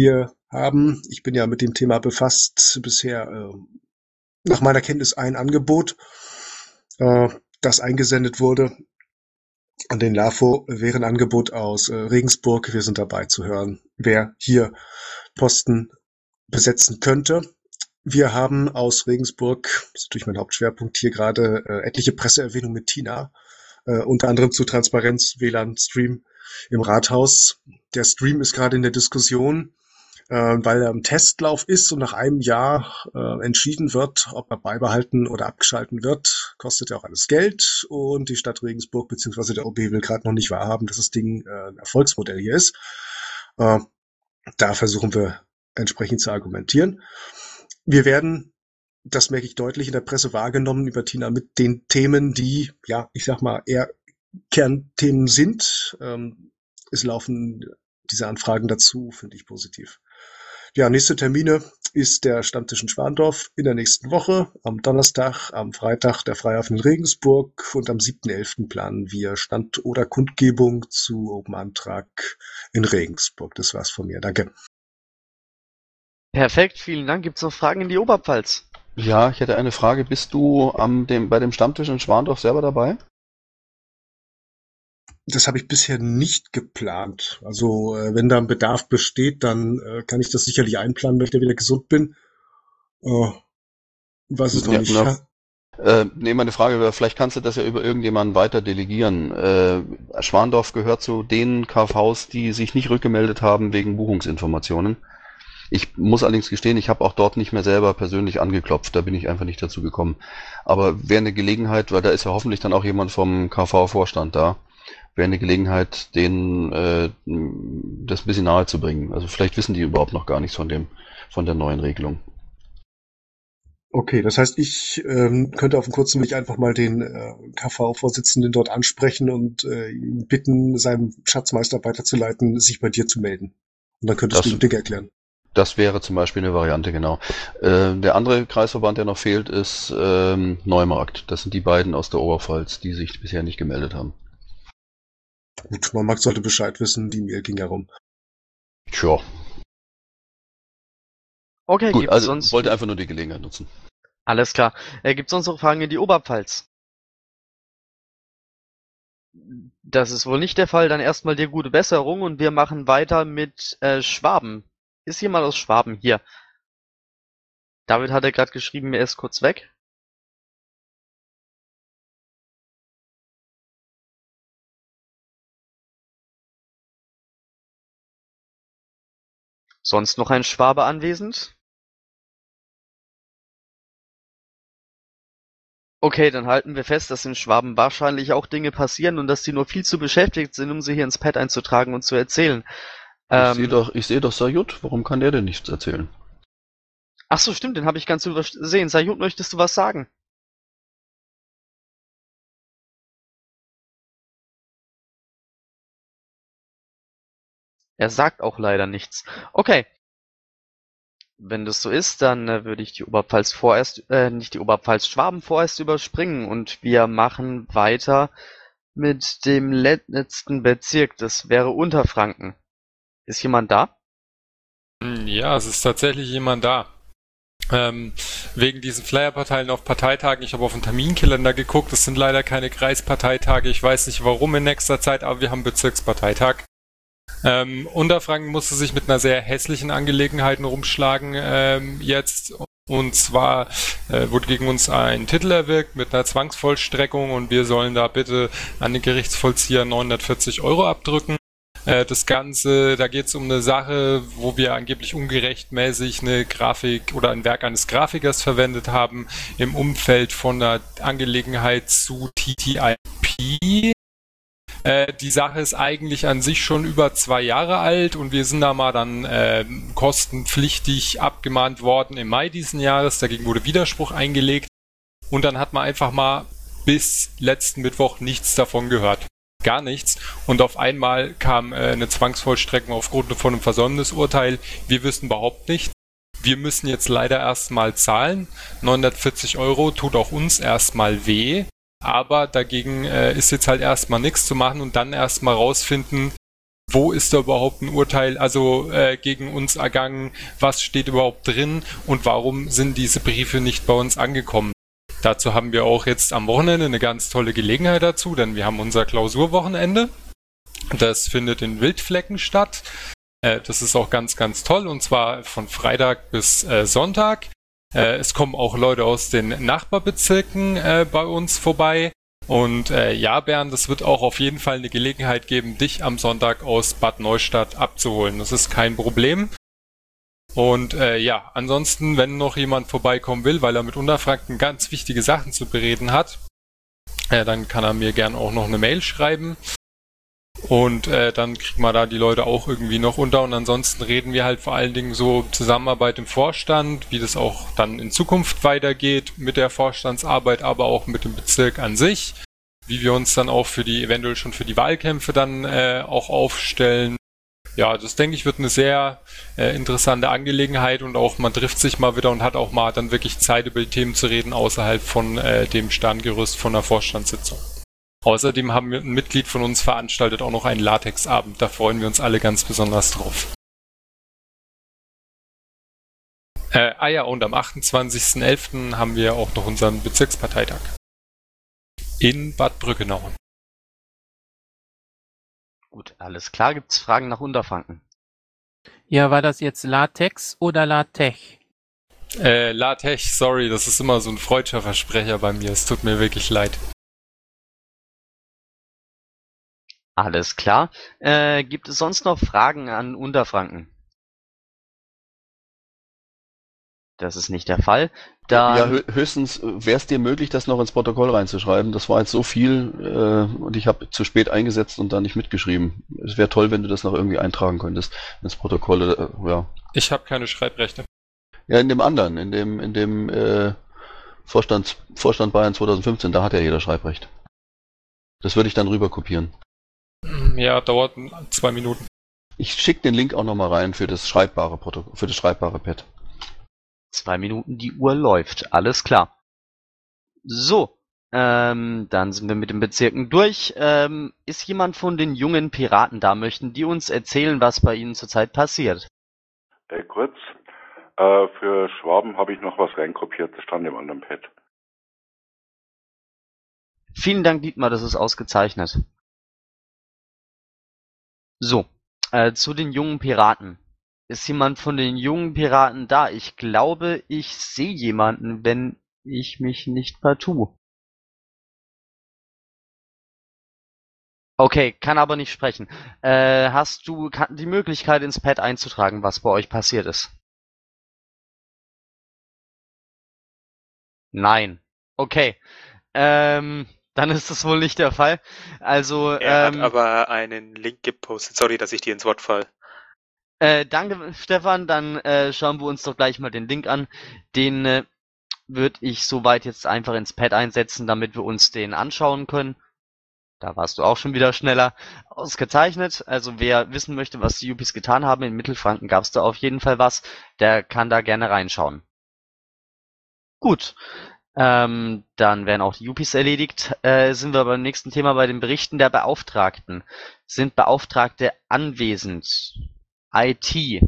haben. Ich bin ja mit dem Thema befasst. Bisher äh, nach meiner Kenntnis ein Angebot, äh, das eingesendet wurde an den LAFO, wäre ein Angebot aus äh, Regensburg. Wir sind dabei zu hören, wer hier Posten besetzen könnte. Wir haben aus Regensburg, das ist natürlich mein Hauptschwerpunkt hier gerade, äh, etliche Presseerwähnungen mit Tina, äh, unter anderem zu Transparenz, W L A N-Stream im Rathaus. Der Stream ist gerade in der Diskussion, äh, weil er im Testlauf ist und nach einem Jahr äh, entschieden wird, ob er beibehalten oder abgeschalten wird. Kostet ja auch alles Geld und die Stadt Regensburg bzw. der O B will gerade noch nicht wahrhaben, dass das Ding äh, ein Erfolgsmodell hier ist. Äh, da versuchen wir entsprechend zu argumentieren. Wir werden, das merke ich deutlich, in der Presse wahrgenommen über Tina mit den Themen, die, ja, ich sag mal, eher Kernthemen sind. Ähm, es laufen diese Anfragen dazu, finde ich positiv. Ja, nächste Termine ist der Stammtisch in Schwandorf in der nächsten Woche, am Donnerstag, am Freitag der Freihafen in Regensburg und am siebten elften planen wir Stand- oder Kundgebung zu Open Antrag in Regensburg. Das war's von mir. Danke. Perfekt, vielen Dank. Gibt es noch Fragen in die Oberpfalz? Ja, ich hätte eine Frage. Bist du am dem, bei dem Stammtisch in Schwandorf selber dabei? Das habe ich bisher nicht geplant. Also äh, wenn da ein Bedarf besteht, dann äh, kann ich das sicherlich einplanen, wenn ich da wieder gesund bin. Äh, weiß es noch Ja, nicht. na, äh, nee, meine Frage wäre, vielleicht kannst du das ja über irgendjemanden weiter delegieren. Äh, Schwandorf gehört zu den K Vs, die sich nicht rückgemeldet haben wegen Buchungsinformationen. Ich muss allerdings gestehen, ich habe auch dort nicht mehr selber persönlich angeklopft, da bin ich einfach nicht dazu gekommen. Aber wäre eine Gelegenheit, weil da ist ja hoffentlich dann auch jemand vom K V-Vorstand da, wäre eine Gelegenheit, denen äh, das ein bisschen nahe zu bringen. Also vielleicht wissen die überhaupt noch gar nichts von dem, von der neuen Regelung. Okay, das heißt, ich ähm, könnte auf dem kurzen Weg einfach mal den äh, K V-Vorsitzenden dort ansprechen und äh, ihn bitten, seinem Schatzmeister weiterzuleiten, sich bei dir zu melden. Und dann könntest Das- du ihm Dinge erklären. Das wäre zum Beispiel eine Variante, genau. Äh, der andere Kreisverband, der noch fehlt, ist ähm, Neumarkt. Das sind die beiden aus der Oberpfalz, die sich bisher nicht gemeldet haben. Gut, man mag sollte Bescheid wissen, die Mail ging herum. Tja, Okay, gut, gibt's also sonst... wollte einfach nur die Gelegenheit nutzen. Alles klar. Äh, Gibt es sonst noch Fragen in die Oberpfalz? Das ist wohl nicht der Fall. Dann erstmal dir gute Besserung und wir machen weiter mit äh, Schwaben. Ist jemand aus Schwaben hier? David hatte gerade geschrieben, er ist kurz weg. Sonst noch ein Schwabe anwesend? Okay, dann halten wir fest, dass in Schwaben wahrscheinlich auch Dinge passieren und dass die nur viel zu beschäftigt sind, um sie hier ins Pad einzutragen und zu erzählen. Ich Ähm, sehe doch, ich sehe doch Sayut, warum kann der denn nichts erzählen? Ach so, stimmt, den habe ich ganz übersehen. Sayut, möchtest du was sagen? Er sagt auch leider nichts. Okay. Wenn das so ist, dann äh, würde ich die Oberpfalz vorerst, äh, nicht die Oberpfalz, Schwaben vorerst überspringen und wir machen weiter mit dem let- letzten Bezirk. Das wäre Unterfranken. Ist jemand da? Ja, es ist tatsächlich jemand da. Ähm, wegen diesen Flyer-Parteien auf Parteitagen, ich habe auf den Terminkalender geguckt, es sind leider keine Kreisparteitage, ich weiß nicht warum in nächster Zeit, aber wir haben Bezirksparteitag. Ähm, Unterfranken musste sich mit einer sehr hässlichen Angelegenheit rumschlagen ähm, jetzt, und zwar äh, wurde gegen uns ein Titel erwirkt mit einer Zwangsvollstreckung und wir sollen da bitte an den Gerichtsvollzieher neunhundertvierzig Euro abdrücken. Das Ganze, da geht es um eine Sache, wo wir angeblich ungerechtmäßig eine Grafik oder ein Werk eines Grafikers verwendet haben im Umfeld von einer Angelegenheit zu T T I P. Äh, die Sache ist eigentlich an sich schon über zwei Jahre alt und wir sind da mal dann äh, kostenpflichtig abgemahnt worden im Mai diesen Jahres. Dagegen wurde Widerspruch eingelegt und dann hat man einfach mal bis letzten Mittwoch nichts davon gehört. Gar nichts. Und auf einmal kam äh, eine Zwangsvollstreckung aufgrund von einem Versäumnisurteil. Wir wissen überhaupt nichts. Wir müssen jetzt leider erstmal zahlen. neunhundertvierzig Euro tut auch uns erstmal weh. Aber dagegen äh, ist jetzt halt erstmal nichts zu machen und dann erstmal rausfinden, wo ist da überhaupt ein Urteil, also äh, gegen uns ergangen, was steht überhaupt drin und warum sind diese Briefe nicht bei uns angekommen. Dazu haben wir auch jetzt am Wochenende eine ganz tolle Gelegenheit dazu, denn wir haben unser Klausurwochenende. Das findet in Wildflecken statt. Äh, das ist auch ganz, ganz toll, und zwar von Freitag bis äh, Sonntag. Äh, es kommen auch Leute aus den Nachbarbezirken äh, bei uns vorbei. Und äh, ja, Bernd, das wird auch auf jeden Fall eine Gelegenheit geben, dich am Sonntag aus Bad Neustadt abzuholen. Das ist kein Problem. Und äh, ja, ansonsten, wenn noch jemand vorbeikommen will, weil er mit Unterfranken ganz wichtige Sachen zu bereden hat, äh, dann kann er mir gern auch noch eine Mail schreiben. Und äh, dann kriegen wir da die Leute auch irgendwie noch unter. Und ansonsten reden wir halt vor allen Dingen so Zusammenarbeit im Vorstand, wie das auch dann in Zukunft weitergeht mit der Vorstandsarbeit, aber auch mit dem Bezirk an sich, wie wir uns dann auch für die, eventuell schon für die Wahlkämpfe dann äh, auch aufstellen. Ja, das denke ich wird eine sehr äh, interessante Angelegenheit, und auch man trifft sich mal wieder und hat auch mal dann wirklich Zeit, über die Themen zu reden, außerhalb von äh, dem Sterngerüst von der Vorstandssitzung. Außerdem haben wir ein Mitglied von uns veranstaltet auch noch einen Latexabend. Da freuen wir uns alle ganz besonders drauf. Äh, ah ja, und am achtundzwanzigsten elften haben wir auch noch unseren Bezirksparteitag in Bad Brückenau. Gut, alles klar. Gibt's Fragen nach Unterfranken? Ja, war das jetzt Latex oder Latex? Äh, Latex, sorry, das ist immer so ein freudscher Versprecher bei mir. Es tut mir wirklich leid. Alles klar. Äh, gibt es sonst noch Fragen an Unterfranken? Das ist nicht der Fall. Dann, Ja, hö höchstens wäre es dir möglich, das noch ins Protokoll reinzuschreiben. Das war jetzt so viel äh, und ich habe zu spät eingesetzt und da nicht mitgeschrieben. Es wäre toll, wenn du das noch irgendwie eintragen könntest ins Protokoll. Äh, ja. Ich habe keine Schreibrechte. Ja, in dem anderen, in dem, in dem äh, Vorstand, Vorstand Bayern zweitausendfünfzehn, da hat ja jeder Schreibrecht. Das würde ich dann rüber kopieren. Ja, dauert zwei Minuten. Ich schicke den Link auch nochmal rein für das schreibbare Protokoll, für das schreibbare Pad. Zwei Minuten, die Uhr läuft. Alles klar. So, ähm, dann sind wir mit den Bezirken durch. Ähm, ist jemand von den jungen Piraten da? Möchten die uns erzählen, was bei ihnen zurzeit passiert? Äh, kurz, äh, für Schwaben habe ich noch was reinkopiert, das stand im anderen Pad. Vielen Dank, Dietmar, das ist ausgezeichnet. So, äh, zu den jungen Piraten. Ist jemand von den jungen Piraten da? Ich glaube, ich sehe jemanden, wenn ich mich nicht vertue. Okay, kann aber nicht sprechen. Äh, hast du die Möglichkeit, ins Pad einzutragen, was bei euch passiert ist? Nein. Okay. Ähm, dann ist das wohl nicht der Fall. Also, Er ähm, hat aber einen Link gepostet. Sorry, dass ich dir ins Wort falle. Äh, danke, Stefan. Dann äh, schauen wir uns doch gleich mal den Link an. Den äh, würde ich soweit jetzt einfach ins Pad einsetzen, damit wir uns den anschauen können. Da warst du auch schon wieder schneller. Ausgezeichnet. Also wer wissen möchte, was die Yuppies getan haben, in Mittelfranken gab es da auf jeden Fall was. Der kann da gerne reinschauen. Gut. Ähm, dann werden auch die Yuppies erledigt. Äh, sind wir beim nächsten Thema bei den Berichten der Beauftragten. Sind Beauftragte anwesend? I T.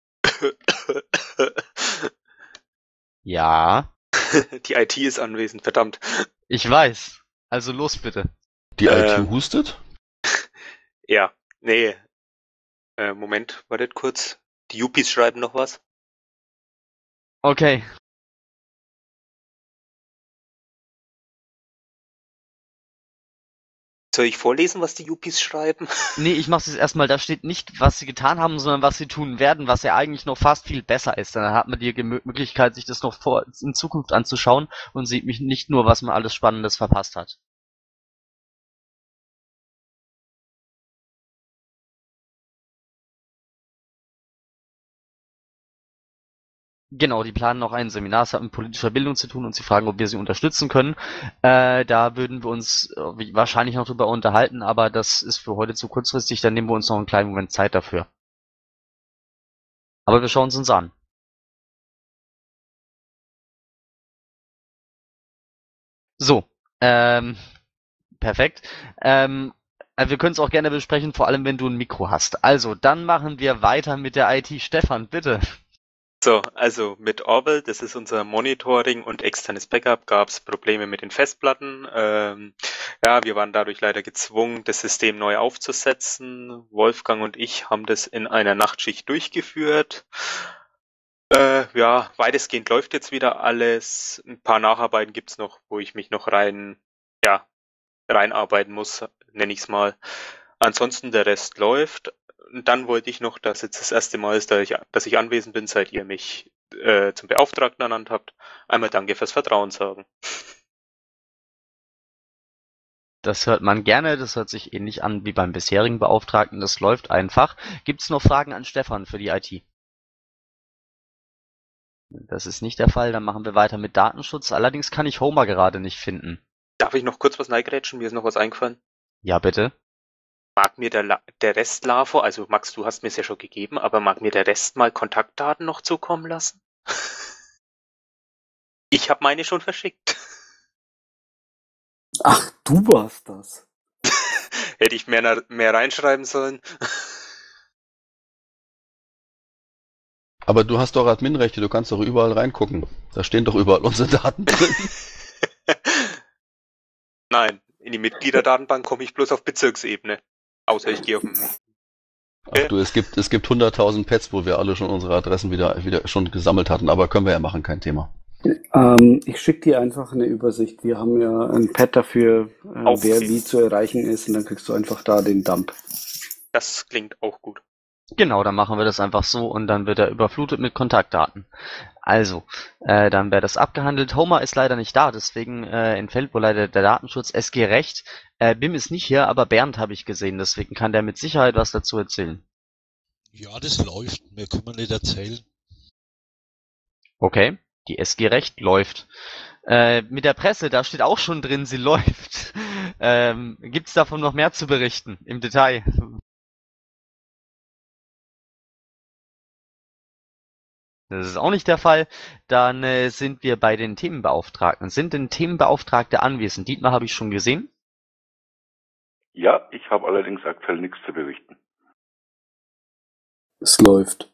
Ja. Die I T ist anwesend, verdammt. Ich weiß. Also los bitte. Die Ähm, I T hustet? Ja, nee. Äh, Moment, wartet kurz. Die Yuppies schreiben noch was. Okay. Soll ich vorlesen, was die Yuppies schreiben? Nee, ich mach's jetzt erstmal. Da steht nicht, was sie getan haben, sondern was sie tun werden, was ja eigentlich noch fast viel besser ist. Dann hat man die Gemö- Möglichkeit, sich das noch vor in Zukunft anzuschauen und sieht mich nicht nur, was man alles Spannendes verpasst hat. Genau, die planen noch ein Seminar, es hat mit politischer Bildung zu tun und sie fragen, ob wir sie unterstützen können. Äh, da würden wir uns äh, wahrscheinlich noch drüber unterhalten, aber das ist für heute zu kurzfristig, dann nehmen wir uns noch einen kleinen Moment Zeit dafür. Aber wir schauen es uns an. So, ähm, perfekt. Ähm, Äh, wir können es auch gerne besprechen, vor allem wenn du ein Mikro hast. Also, dann machen wir weiter mit der I T. Stefan, bitte. So, also mit Orwell, das ist unser Monitoring und externes Backup, gab es Probleme mit den Festplatten. Ähm, ja, wir waren dadurch leider gezwungen, das System neu aufzusetzen. Wolfgang und ich haben das in einer Nachtschicht durchgeführt. Äh, ja, weitestgehend läuft jetzt wieder alles. Ein paar Nacharbeiten gibt's noch, wo ich mich noch rein, ja, reinarbeiten muss, nenne ich's mal. Ansonsten der Rest läuft. Und dann wollte ich noch, dass jetzt das erste Mal ist, dass ich, dass ich anwesend bin, seit ihr mich äh, zum Beauftragten ernannt habt. Einmal Danke fürs Vertrauen sagen. Das hört man gerne, das hört sich ähnlich an wie beim bisherigen Beauftragten, das läuft einfach. Gibt's noch Fragen an Stefan für die I T? Das ist nicht der Fall, dann machen wir weiter mit Datenschutz. Allerdings kann ich Homer gerade nicht finden. Darf ich noch kurz was neigrätschen? Mir ist noch was eingefallen. Ja, bitte. Mag mir der, La der Rest Lavo, also Max, du hast mir es ja schon gegeben, aber mag mir der Rest mal Kontaktdaten noch zukommen lassen? Ich habe meine schon verschickt. Ach, du warst das. Hätte ich mehr, mehr reinschreiben sollen. Aber du hast doch Adminrechte, du kannst doch überall reingucken. Da stehen doch überall unsere Daten drin. Nein, in die Mitgliederdatenbank komme ich bloß auf Bezirksebene. Außer ich gehe auf den... Ach du, es gibt, es gibt hunderttausend Pads, wo wir alle schon unsere Adressen wieder, wieder schon gesammelt hatten, aber können wir ja machen, kein Thema. Ähm, ich schicke dir einfach eine Übersicht. Wir haben ja ein Pad dafür, äh, wer wie zu erreichen ist, und dann kriegst du einfach da den Dump. Das klingt auch gut. Genau, dann machen wir das einfach so und dann wird er überflutet mit Kontaktdaten. Also, äh, dann wäre das abgehandelt. Homer ist leider nicht da, deswegen äh, entfällt wohl leider der Datenschutz. S G Recht. Äh, Bim ist nicht hier, aber Bernd habe ich gesehen, deswegen kann der mit Sicherheit was dazu erzählen. Ja, das läuft. Mehr kann man nicht erzählen. Okay, die S G Recht läuft. Äh, mit der Presse, da steht auch schon drin, sie läuft. Ähm, gibt's davon noch mehr zu berichten im Detail? Das ist auch nicht der Fall. Dann äh, sind wir bei den Themenbeauftragten. Sind denn Themenbeauftragte anwesend? Dietmar habe ich schon gesehen. Ja, ich habe allerdings aktuell nichts zu berichten. Es läuft.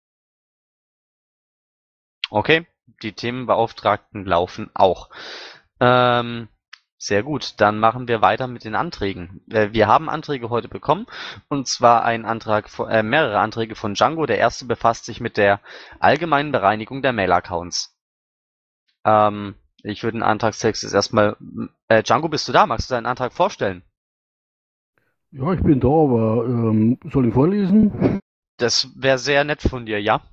Okay, die Themenbeauftragten laufen auch. Ähm, sehr gut, dann machen wir weiter mit den Anträgen. Äh, wir haben Anträge heute bekommen, und zwar ein Antrag, äh, mehrere Anträge von Django. Der erste befasst sich mit der allgemeinen Bereinigung der Mail-Accounts. Ähm, ich würde den Antragstext jetzt erstmal... Äh, Django, bist du da? Magst du deinen Antrag vorstellen? Ja, ich bin da, aber ähm, soll ich vorlesen? Das wäre sehr nett von dir, ja?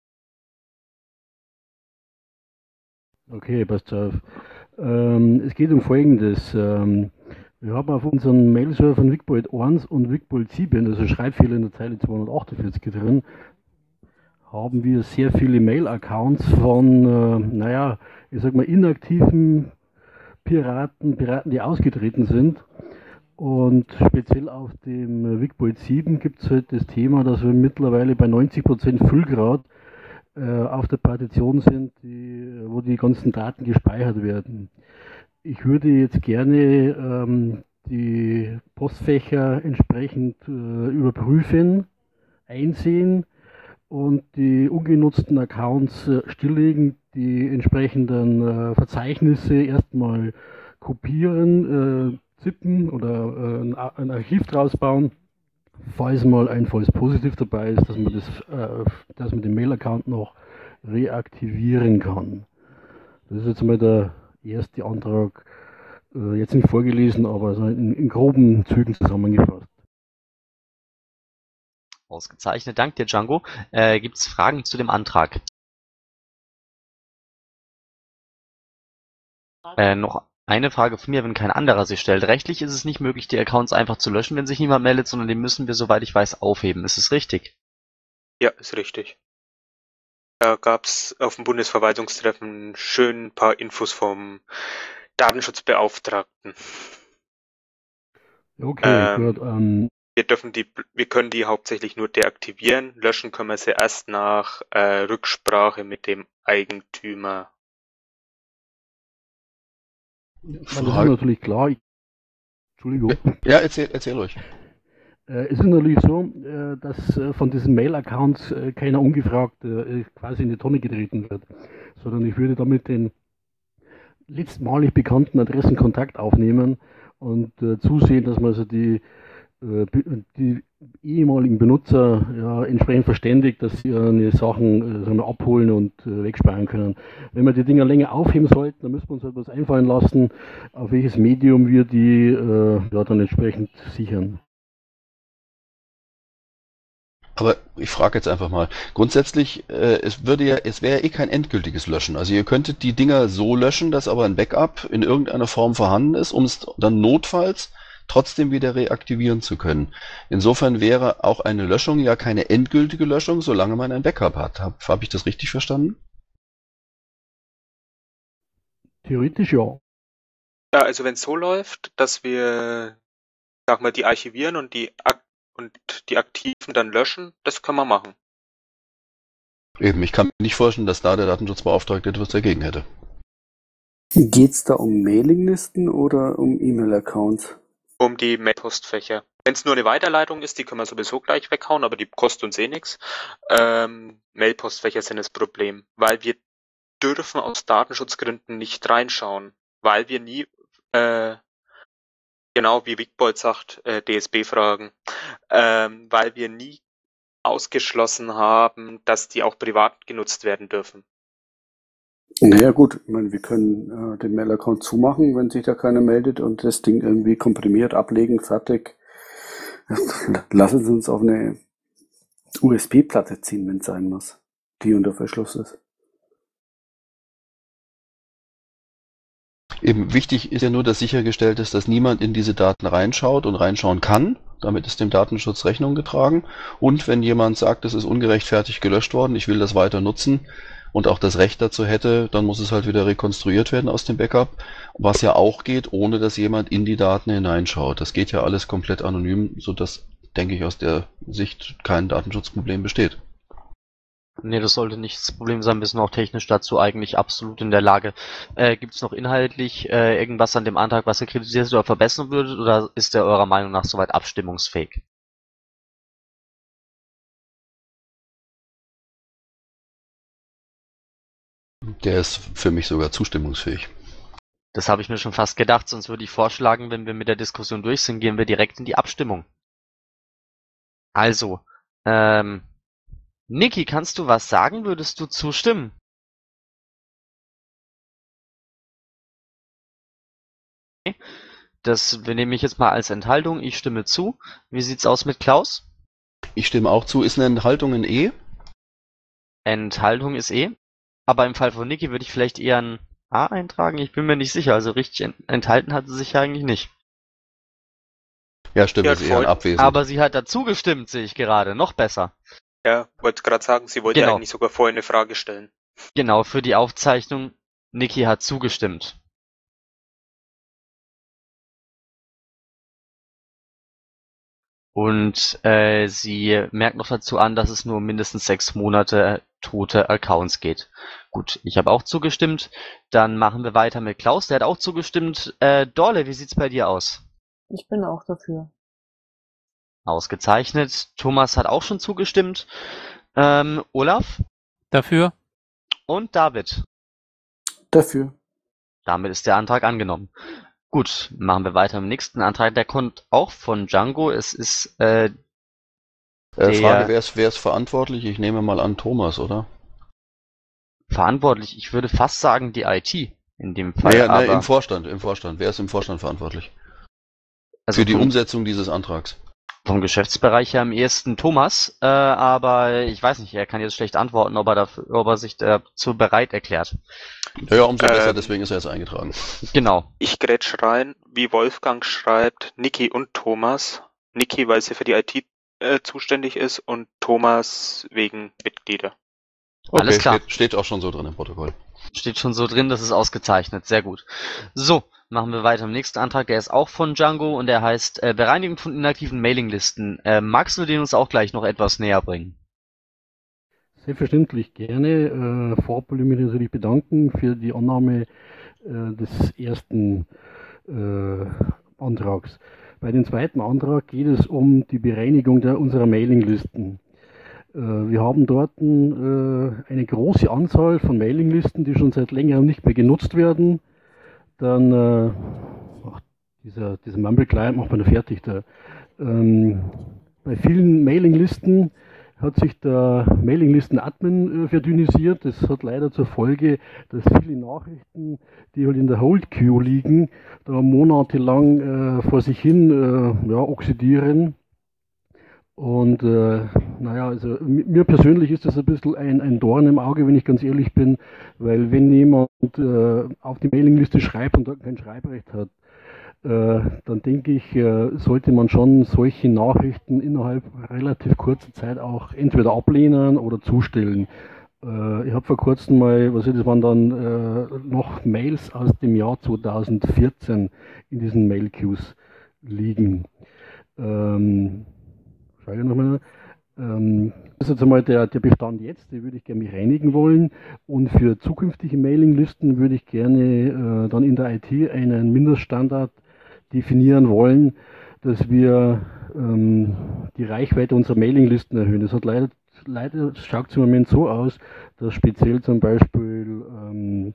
Okay, passt auf. Ähm, es geht um Folgendes. Ähm, wir haben auf unseren Mail-Servern Wikbold eins und Wikbold sieben, also Schreibfehler in der Zeile zweihundertachtundvierzig drin, haben wir sehr viele Mail-Accounts von, äh, naja, ich sag mal, inaktiven Piraten, Piraten, die ausgetreten sind. Und speziell auf dem Wikbold sieben gibt es halt das Thema, dass wir mittlerweile bei neunzig Prozent Füllgrad äh, auf der Partition sind, die, wo die ganzen Daten gespeichert werden. Ich würde jetzt gerne ähm, die Postfächer entsprechend äh, überprüfen, einsehen und die ungenutzten Accounts äh, stilllegen, die entsprechenden äh, Verzeichnisse erstmal kopieren, äh, zippen oder äh, ein, ein Archiv draus bauen, falls mal ein False Positive dabei ist, dass man das, äh, dass man den Mail-Account noch reaktivieren kann. Das ist jetzt mal der erste Antrag, äh, jetzt nicht vorgelesen, aber so in, in groben Zügen zusammengefasst. Ausgezeichnet, danke dir, Django. Äh, Gibt es Fragen zu dem Antrag? Äh, noch eine Frage von mir, wenn kein anderer sie stellt. Rechtlich ist es nicht möglich, die Accounts einfach zu löschen, wenn sich niemand meldet, sondern die müssen wir, soweit ich weiß, aufheben. Ist es richtig? Ja, ist richtig. Da gab's auf dem Bundesverwaltungstreffen schön ein paar Infos vom Datenschutzbeauftragten. Okay, Ähm, gut. Ähm, Wir dürfen die, wir können die hauptsächlich nur deaktivieren. Löschen können wir sie erst nach äh, Rücksprache mit dem Eigentümer. das ist natürlich klar. Ich Entschuldigung. Ja, erzähl, erzähl euch. Äh, Es ist natürlich so, äh, dass äh, von diesen Mail-Accounts äh, keiner ungefragt äh, quasi in die Tonne getreten wird, sondern ich würde damit den letztmalig bekannten Adressen Kontakt aufnehmen und äh, zusehen, dass man also die, äh, be- die ehemaligen Benutzer ja, entsprechend verständigt, dass sie ihre Sachen äh, sagen wir, abholen und äh, wegspeichern können. Wenn wir die Dinger länger aufheben sollten, dann müssen wir uns etwas einfallen lassen, auf welches Medium wir die äh, ja, dann entsprechend sichern. Aber ich frage jetzt einfach mal. Grundsätzlich, äh, es würde ja, es wäre ja eh kein endgültiges Löschen. Also ihr könntet die Dinger so löschen, dass aber ein Backup in irgendeiner Form vorhanden ist, um es dann notfalls trotzdem wieder reaktivieren zu können. Insofern wäre auch eine Löschung ja keine endgültige Löschung, solange man ein Backup hat. Habe hab ich das richtig verstanden? Theoretisch ja. Ja, also wenn es so läuft, dass wir, sag mal, die archivieren und die ak und die aktiven dann löschen, das können wir machen. Eben, ich kann mir nicht vorstellen, dass da der Datenschutzbeauftragte etwas dagegen hätte. Geht's da um Mailinglisten oder um E-Mail-Accounts? Um die Mail-Postfächer. Wenn es nur eine Weiterleitung ist, die können wir sowieso gleich weghauen, aber die kostet uns eh nichts. Ähm, Mail-Postfächer sind das Problem, weil wir dürfen aus Datenschutzgründen nicht reinschauen, weil wir nie, äh, genau wie Wigbold sagt, äh, D S B-Fragen, ähm, weil wir nie ausgeschlossen haben, dass die auch privat genutzt werden dürfen. Naja gut, ich meine, wir können äh, den Mail-Account zumachen, wenn sich da keiner meldet und das Ding irgendwie komprimiert, ablegen, fertig. Lassen Sie uns auf eine U S B-Platte ziehen, wenn es sein muss, die unter Verschluss ist. Eben wichtig ist ja nur, dass sichergestellt ist, dass niemand in diese Daten reinschaut und reinschauen kann. Damit ist dem Datenschutz Rechnung getragen. Und wenn jemand sagt, es ist ungerechtfertigt gelöscht worden, ich will das weiter nutzen und auch das Recht dazu hätte, dann muss es halt wieder rekonstruiert werden aus dem Backup. Was ja auch geht, ohne dass jemand in die Daten hineinschaut. Das geht ja alles komplett anonym, sodass, denke ich, aus der Sicht kein Datenschutzproblem besteht. Nee, das sollte nicht das Problem sein. Wir sind auch technisch dazu eigentlich absolut in der Lage. Äh, Gibt es noch inhaltlich äh, irgendwas an dem Antrag, was ihr kritisiert oder verbessern würdet, oder ist der eurer Meinung nach soweit abstimmungsfähig? Der ist für mich sogar zustimmungsfähig. Das habe ich mir schon fast gedacht, sonst würde ich vorschlagen, wenn wir mit der Diskussion durch sind, gehen wir direkt in die Abstimmung. Also, ähm, Niki, kannst du was sagen? Würdest du zustimmen? Das nehme ich jetzt mal als Enthaltung. Ich stimme zu. Wie sieht's aus mit Klaus? Ich stimme auch zu. Ist eine Enthaltung ein E? Enthaltung ist E. Aber im Fall von Niki würde ich vielleicht eher ein A eintragen. Ich bin mir nicht sicher. Also richtig ent enthalten hat sie sich ja eigentlich nicht. Ja, stimmt. Ja, Ist eher ein voll. Abwesend. Aber sie hat dazu gestimmt, sehe ich gerade. Noch besser. Ja, wollte gerade sagen, sie wollte Genau. eigentlich sogar vorher eine Frage stellen. Genau, für die Aufzeichnung. Niki hat zugestimmt. Und äh, sie merkt noch dazu an, dass es nur um mindestens sechs Monate tote Accounts geht. Gut, ich habe auch zugestimmt. Dann machen wir weiter mit Klaus, der hat auch zugestimmt. Äh, Dorle, wie sieht's bei dir aus? Ich bin auch dafür. Ausgezeichnet. Thomas hat auch schon zugestimmt. Ähm, Olaf Dafür? und David. Dafür. Damit ist der Antrag angenommen. Gut, machen wir weiter im nächsten Antrag. Der kommt auch von Django. Es ist äh, Äh, der Frage, wer ist, wer ist verantwortlich? Ich nehme mal an Thomas, oder? verantwortlich. Ich würde fast sagen die I T in dem Fall. Naja, aber nee, im Vorstand, im Vorstand. Wer ist im Vorstand verantwortlich? also Für die vom, Umsetzung dieses Antrags. vom Geschäftsbereich her am ehesten Thomas. Äh, aber ich weiß nicht, er kann jetzt schlecht antworten, ob er, dafür, ob er sich dazu bereit erklärt. Ja, ja, umso besser, Ähm, deswegen ist er jetzt eingetragen. Genau. Ich grätsch rein, wie Wolfgang schreibt, Niki und Thomas. Niki, weil sie für die I T äh, zuständig ist, und Thomas wegen Mitglieder. Okay, Alles klar. Steht, steht auch schon so drin im Protokoll. Steht schon so drin, das ist ausgezeichnet. Sehr gut. So, machen wir weiter im nächsten Antrag. Der ist auch von Django und der heißt äh, Bereinigung von inaktiven Mailinglisten. Äh, magst du den uns auch gleich noch etwas näher bringen? Selbstverständlich gerne. Äh, vorab will ich mich natürlich bedanken für die Annahme äh, des ersten äh, Antrags. Bei dem zweiten Antrag geht es um die Bereinigung der, unserer Mailinglisten. Äh, wir haben dort äh, eine große Anzahl von Mailinglisten, die schon seit längerem nicht mehr genutzt werden. Dann, äh, ach, dieser, dieser Mumble-Client macht man da fertig da. Ähm, bei vielen Mailinglisten hat sich der Mailinglisten-Admin äh, verdünnisiert. Das hat leider zur Folge, dass viele Nachrichten, die halt in der Hold-Queue liegen, da monatelang äh, vor sich hin äh, ja, oxidieren. Und äh, naja, also mir persönlich ist das ein bisschen ein, ein Dorn im Auge, wenn ich ganz ehrlich bin, weil wenn jemand äh, auf die Mailingliste schreibt und dort kein Schreibrecht hat, Äh, dann denke ich, äh, sollte man schon solche Nachrichten innerhalb relativ kurzer Zeit auch entweder ablehnen oder zustellen. Äh, ich habe vor kurzem mal, was ist das, waren dann äh, noch Mails aus dem Jahr zweitausendvierzehn in diesen Mail-Queues liegen. Ähm, schau ich nochmal. Ähm, das ist jetzt einmal der, der Bestand jetzt, den würde ich gerne bereinigen wollen. Und für zukünftige Mailinglisten würde ich gerne äh, dann in der I T einen Mindeststandard definieren wollen, dass wir ähm, die Reichweite unserer Mailinglisten erhöhen. Das hat leider, leider schaut es im Moment so aus, dass speziell zum Beispiel ähm,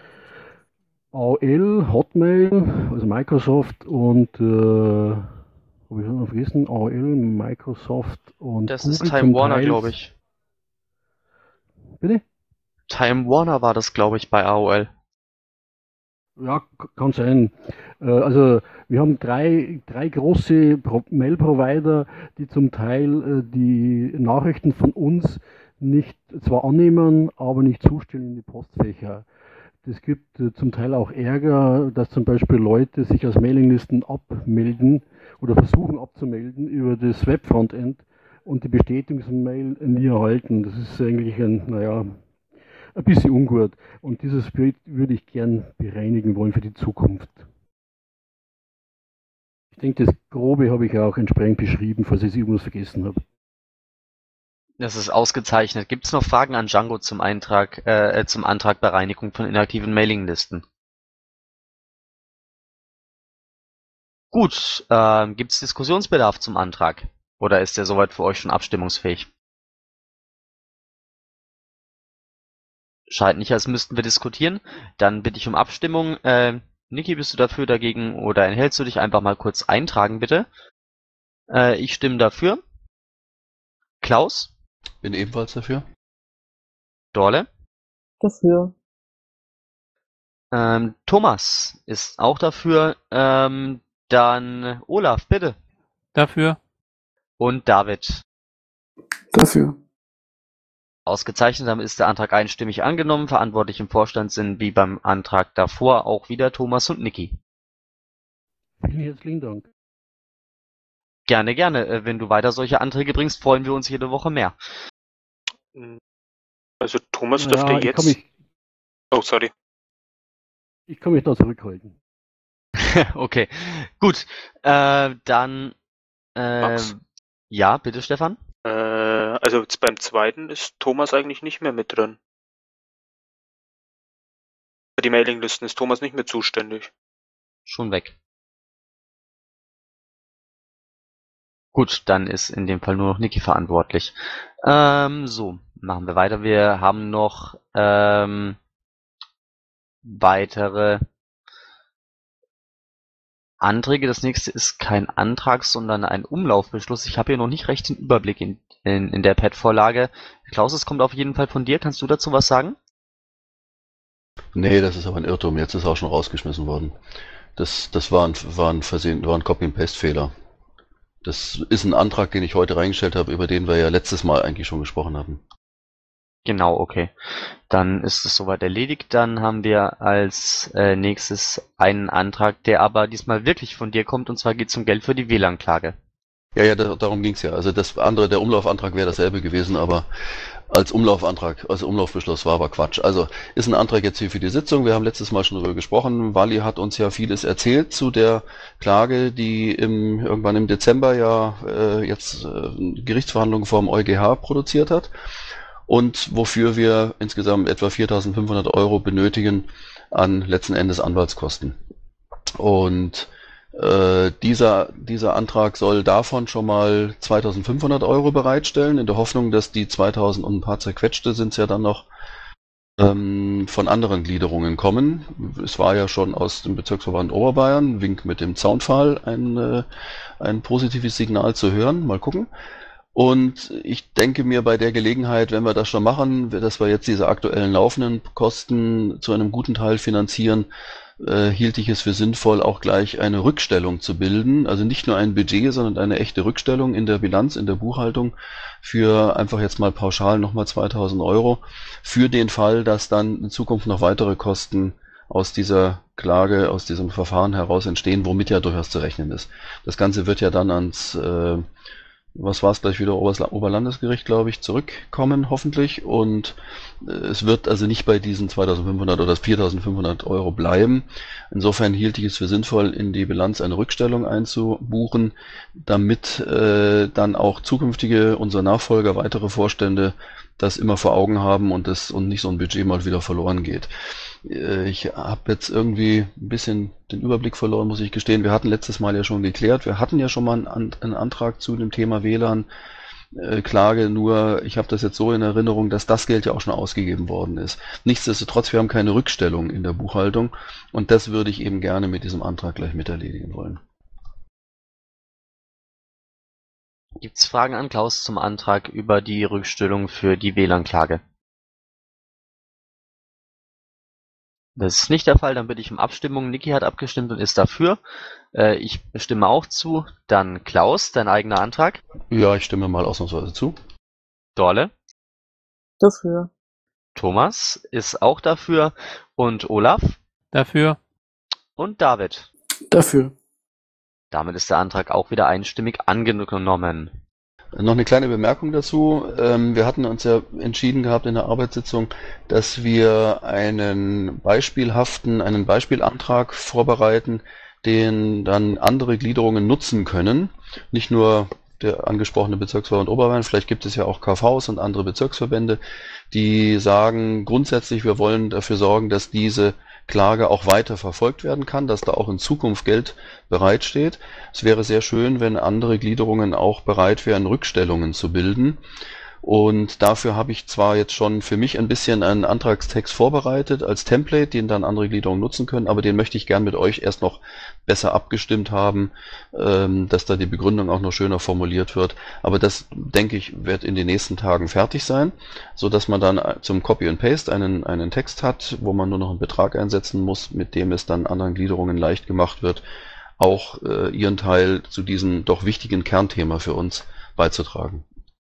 A O L, Hotmail, also Microsoft und äh, habe ich noch vergessen, A O L, Microsoft und Das Google ist Time zum Warner, Teil. glaube ich. Bitte? Time Warner war das, glaube ich, bei A O L. Ja, k- kann sein. Äh, Also wir haben drei, drei große Pro Mail-Provider, die zum Teil äh, die Nachrichten von uns nicht zwar annehmen, aber nicht zustellen in die Postfächer. Es gibt äh, zum Teil auch Ärger, dass zum Beispiel Leute sich aus Mailinglisten abmelden oder versuchen abzumelden über das Web-Frontend und die Bestätigungsmail nie erhalten. Das ist eigentlich ein, naja, ein bisschen ungut. Und dieses Bild würde ich gern bereinigen wollen für die Zukunft. Ich denke, das Grobe habe ich auch entsprechend beschrieben, falls ich irgendwas vergessen habe. Das ist ausgezeichnet. Gibt es noch Fragen an Django zum Eintrag, äh, zum Antrag Bereinigung von inaktiven Mailinglisten? Gut, ähm, gibt es Diskussionsbedarf zum Antrag? Oder ist der soweit für euch schon abstimmungsfähig? Scheint nicht, als müssten wir diskutieren. Dann bitte ich um Abstimmung. Äh, Niki, bist du dafür, dagegen oder enthältst du dich? Einfach mal kurz eintragen, bitte. Äh, ich stimme dafür. Klaus? Bin ebenfalls dafür. Dorle? Dafür. Ähm, Thomas ist auch dafür. Ähm, dann Olaf, bitte. Dafür. Und David. Dafür. Ausgezeichnet, damit ist der Antrag einstimmig angenommen. Verantwortlich im Vorstand sind wie beim Antrag davor auch wieder Thomas und Niki. Vielen herzlichen Dank. Gerne, gerne. Äh, Wenn du weiter solche Anträge bringst, freuen wir uns jede Woche mehr. Also Thomas Naja, dürfte ich kann jetzt. mich, Oh, sorry. ich kann mich da zurückhalten. Okay, gut. Äh, dann, äh, Max. ja, bitte, Stefan. Äh, also jetzt beim zweiten ist Thomas eigentlich nicht mehr mit drin. Für die Mailinglisten ist Thomas nicht mehr zuständig. Schon weg. Gut, dann ist in dem Fall nur noch Niki verantwortlich. Ähm, so, machen wir weiter. Wir haben noch ähm, weitere Anträge. Das nächste ist kein Antrag, sondern ein Umlaufbeschluss. Ich habe hier noch nicht recht den Überblick in, in, in der Pad-Vorlage. Klaus, es kommt auf jeden Fall von dir. Kannst du dazu was sagen? Nee, das ist aber ein Irrtum. Jetzt ist auch schon rausgeschmissen worden. Das, das war ein, war ein Versehen, war ein Copy-and-Paste-Fehler. Das ist ein Antrag, den ich heute reingestellt habe, über den wir ja letztes Mal eigentlich schon gesprochen hatten. Genau, okay. Dann ist es soweit erledigt. Dann haben wir als äh, nächstes einen Antrag, der aber diesmal wirklich von dir kommt, und zwar geht es um Geld für die W L A N-Klage. Ja, ja, da, darum ging's ja. Also das andere, der Umlaufantrag wäre dasselbe gewesen, aber als Umlaufantrag, als Umlaufbeschluss war aber Quatsch. Also ist ein Antrag jetzt hier für die Sitzung. Wir haben letztes Mal schon darüber gesprochen. Wally hat uns ja vieles erzählt zu der Klage, die im, irgendwann im Dezember ja äh, jetzt äh, Gerichtsverhandlungen vor dem EuGH produziert hat. Und wofür wir insgesamt etwa viertausendfünfhundert Euro benötigen an letzten Endes Anwaltskosten. Und Äh, dieser, dieser Antrag soll davon schon mal zweitausendfünfhundert Euro bereitstellen, in der Hoffnung, dass die zweitausend und ein paar zerquetschte sind es ja dann noch ähm, von anderen Gliederungen kommen. Es war ja schon aus dem Bezirksverband Oberbayern, Wink mit dem Zaunpfahl, ein, äh, ein positives Signal zu hören. Mal gucken. Und ich denke mir bei der Gelegenheit, wenn wir das schon machen, dass wir jetzt diese aktuellen laufenden Kosten zu einem guten Teil finanzieren, äh, hielt ich es für sinnvoll, auch gleich eine Rückstellung zu bilden. Also nicht nur ein Budget, sondern eine echte Rückstellung in der Bilanz, in der Buchhaltung für einfach jetzt mal pauschal nochmal zweitausend Euro für den Fall, dass dann in Zukunft noch weitere Kosten aus dieser Klage, aus diesem Verfahren heraus entstehen, womit ja durchaus zu rechnen ist. Das Ganze wird ja dann ans äh, was war es gleich wieder, Obersla Oberlandesgericht, glaube ich, zurückkommen, hoffentlich. Und äh, es wird also nicht bei diesen zweitausendfünfhundert oder viertausendfünfhundert Euro bleiben. Insofern hielt ich es für sinnvoll, in die Bilanz eine Rückstellung einzubuchen, damit äh, dann auch zukünftige, unsere Nachfolger, weitere Vorstände das immer vor Augen haben und das und nicht so ein Budget mal wieder verloren geht. Ich habe jetzt irgendwie ein bisschen den Überblick verloren, muss ich gestehen. Wir hatten letztes Mal ja schon geklärt. Wir hatten ja schon mal einen, einen Antrag zu dem Thema W L A N. Äh, Klage, nur ich habe das jetzt so in Erinnerung, dass das Geld ja auch schon ausgegeben worden ist. Nichtsdestotrotz, wir haben keine Rückstellung in der Buchhaltung und das würde ich eben gerne mit diesem Antrag gleich mit erledigen wollen. Gibt es Fragen an Klaus zum Antrag über die Rückstellung für die W L A N-Klage? Das ist nicht der Fall, dann bitte ich um Abstimmung. Niki hat abgestimmt und ist dafür. Äh, ich stimme auch zu. Dann Klaus, dein eigener Antrag. Ja, ich stimme mal ausnahmsweise zu. Dorle. Dafür. Thomas ist auch dafür. Und Olaf. Dafür. Und David. Dafür. Damit ist der Antrag auch wieder einstimmig angenommen. Noch eine kleine Bemerkung dazu. Wir hatten uns ja entschieden gehabt in der Arbeitssitzung, dass wir einen beispielhaften, einen Beispielantrag vorbereiten, den dann andere Gliederungen nutzen können. Nicht nur der angesprochene Bezirksverband Oberbayern, vielleicht gibt es ja auch K Vs und andere Bezirksverbände, die sagen grundsätzlich, wir wollen dafür sorgen, dass diese Klage auch weiter verfolgt werden kann, dass da auch in Zukunft Geld bereitsteht. Es wäre sehr schön, wenn andere Gliederungen auch bereit wären, Rückstellungen zu bilden. Und dafür habe ich zwar jetzt schon für mich ein bisschen einen Antragstext vorbereitet als Template, den dann andere Gliederungen nutzen können, aber den möchte ich gern mit euch erst noch besser abgestimmt haben, ähm, dass da die Begründung auch noch schöner formuliert wird. Aber das, denke ich, wird in den nächsten Tagen fertig sein, so dass man dann zum Copy and Paste einen, einen Text hat, wo man nur noch einen Betrag einsetzen muss, mit dem es dann anderen Gliederungen leicht gemacht wird, auch äh, ihren Teil zu diesem doch wichtigen Kernthema für uns beizutragen.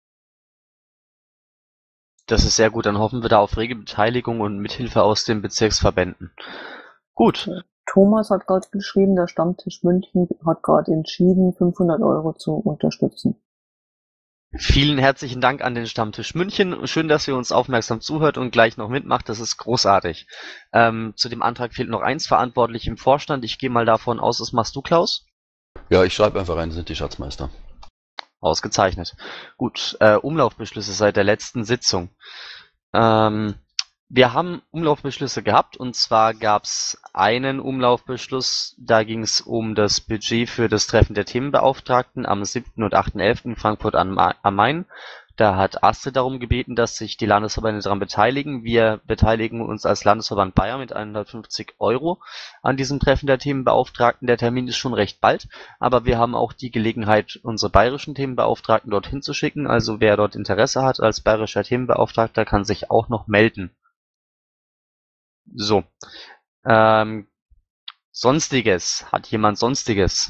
Das ist sehr gut, dann hoffen wir da auf rege Beteiligung und Mithilfe aus den Bezirksverbänden. Gut. Thomas hat gerade geschrieben, der Stammtisch München hat gerade entschieden, fünfhundert Euro zu unterstützen. Vielen herzlichen Dank an den Stammtisch München. Schön, dass ihr uns aufmerksam zuhört und gleich noch mitmacht. Das ist großartig. Ähm, zu dem Antrag fehlt noch eins, verantwortlich im Vorstand. Ich gehe mal davon aus, das machst du, Klaus? Ja, ich schreibe einfach rein, sind die Schatzmeister. Ausgezeichnet. Gut, äh, Umlaufbeschlüsse seit der letzten Sitzung. Ähm, wir haben Umlaufbeschlüsse gehabt und zwar gab es einen Umlaufbeschluss, da ging es um das Budget für das Treffen der Themenbeauftragten am siebten und achten elften in Frankfurt am Main. Da hat Astrid darum gebeten, dass sich die Landesverbände daran beteiligen. Wir beteiligen uns als Landesverband Bayern mit hundertfünfzig Euro an diesem Treffen der Themenbeauftragten. Der Termin ist schon recht bald, aber wir haben auch die Gelegenheit, unsere bayerischen Themenbeauftragten dorthin zu schicken. Also wer dort Interesse hat als bayerischer Themenbeauftragter, kann sich auch noch melden. So. Ähm, Sonstiges. Hat jemand Sonstiges?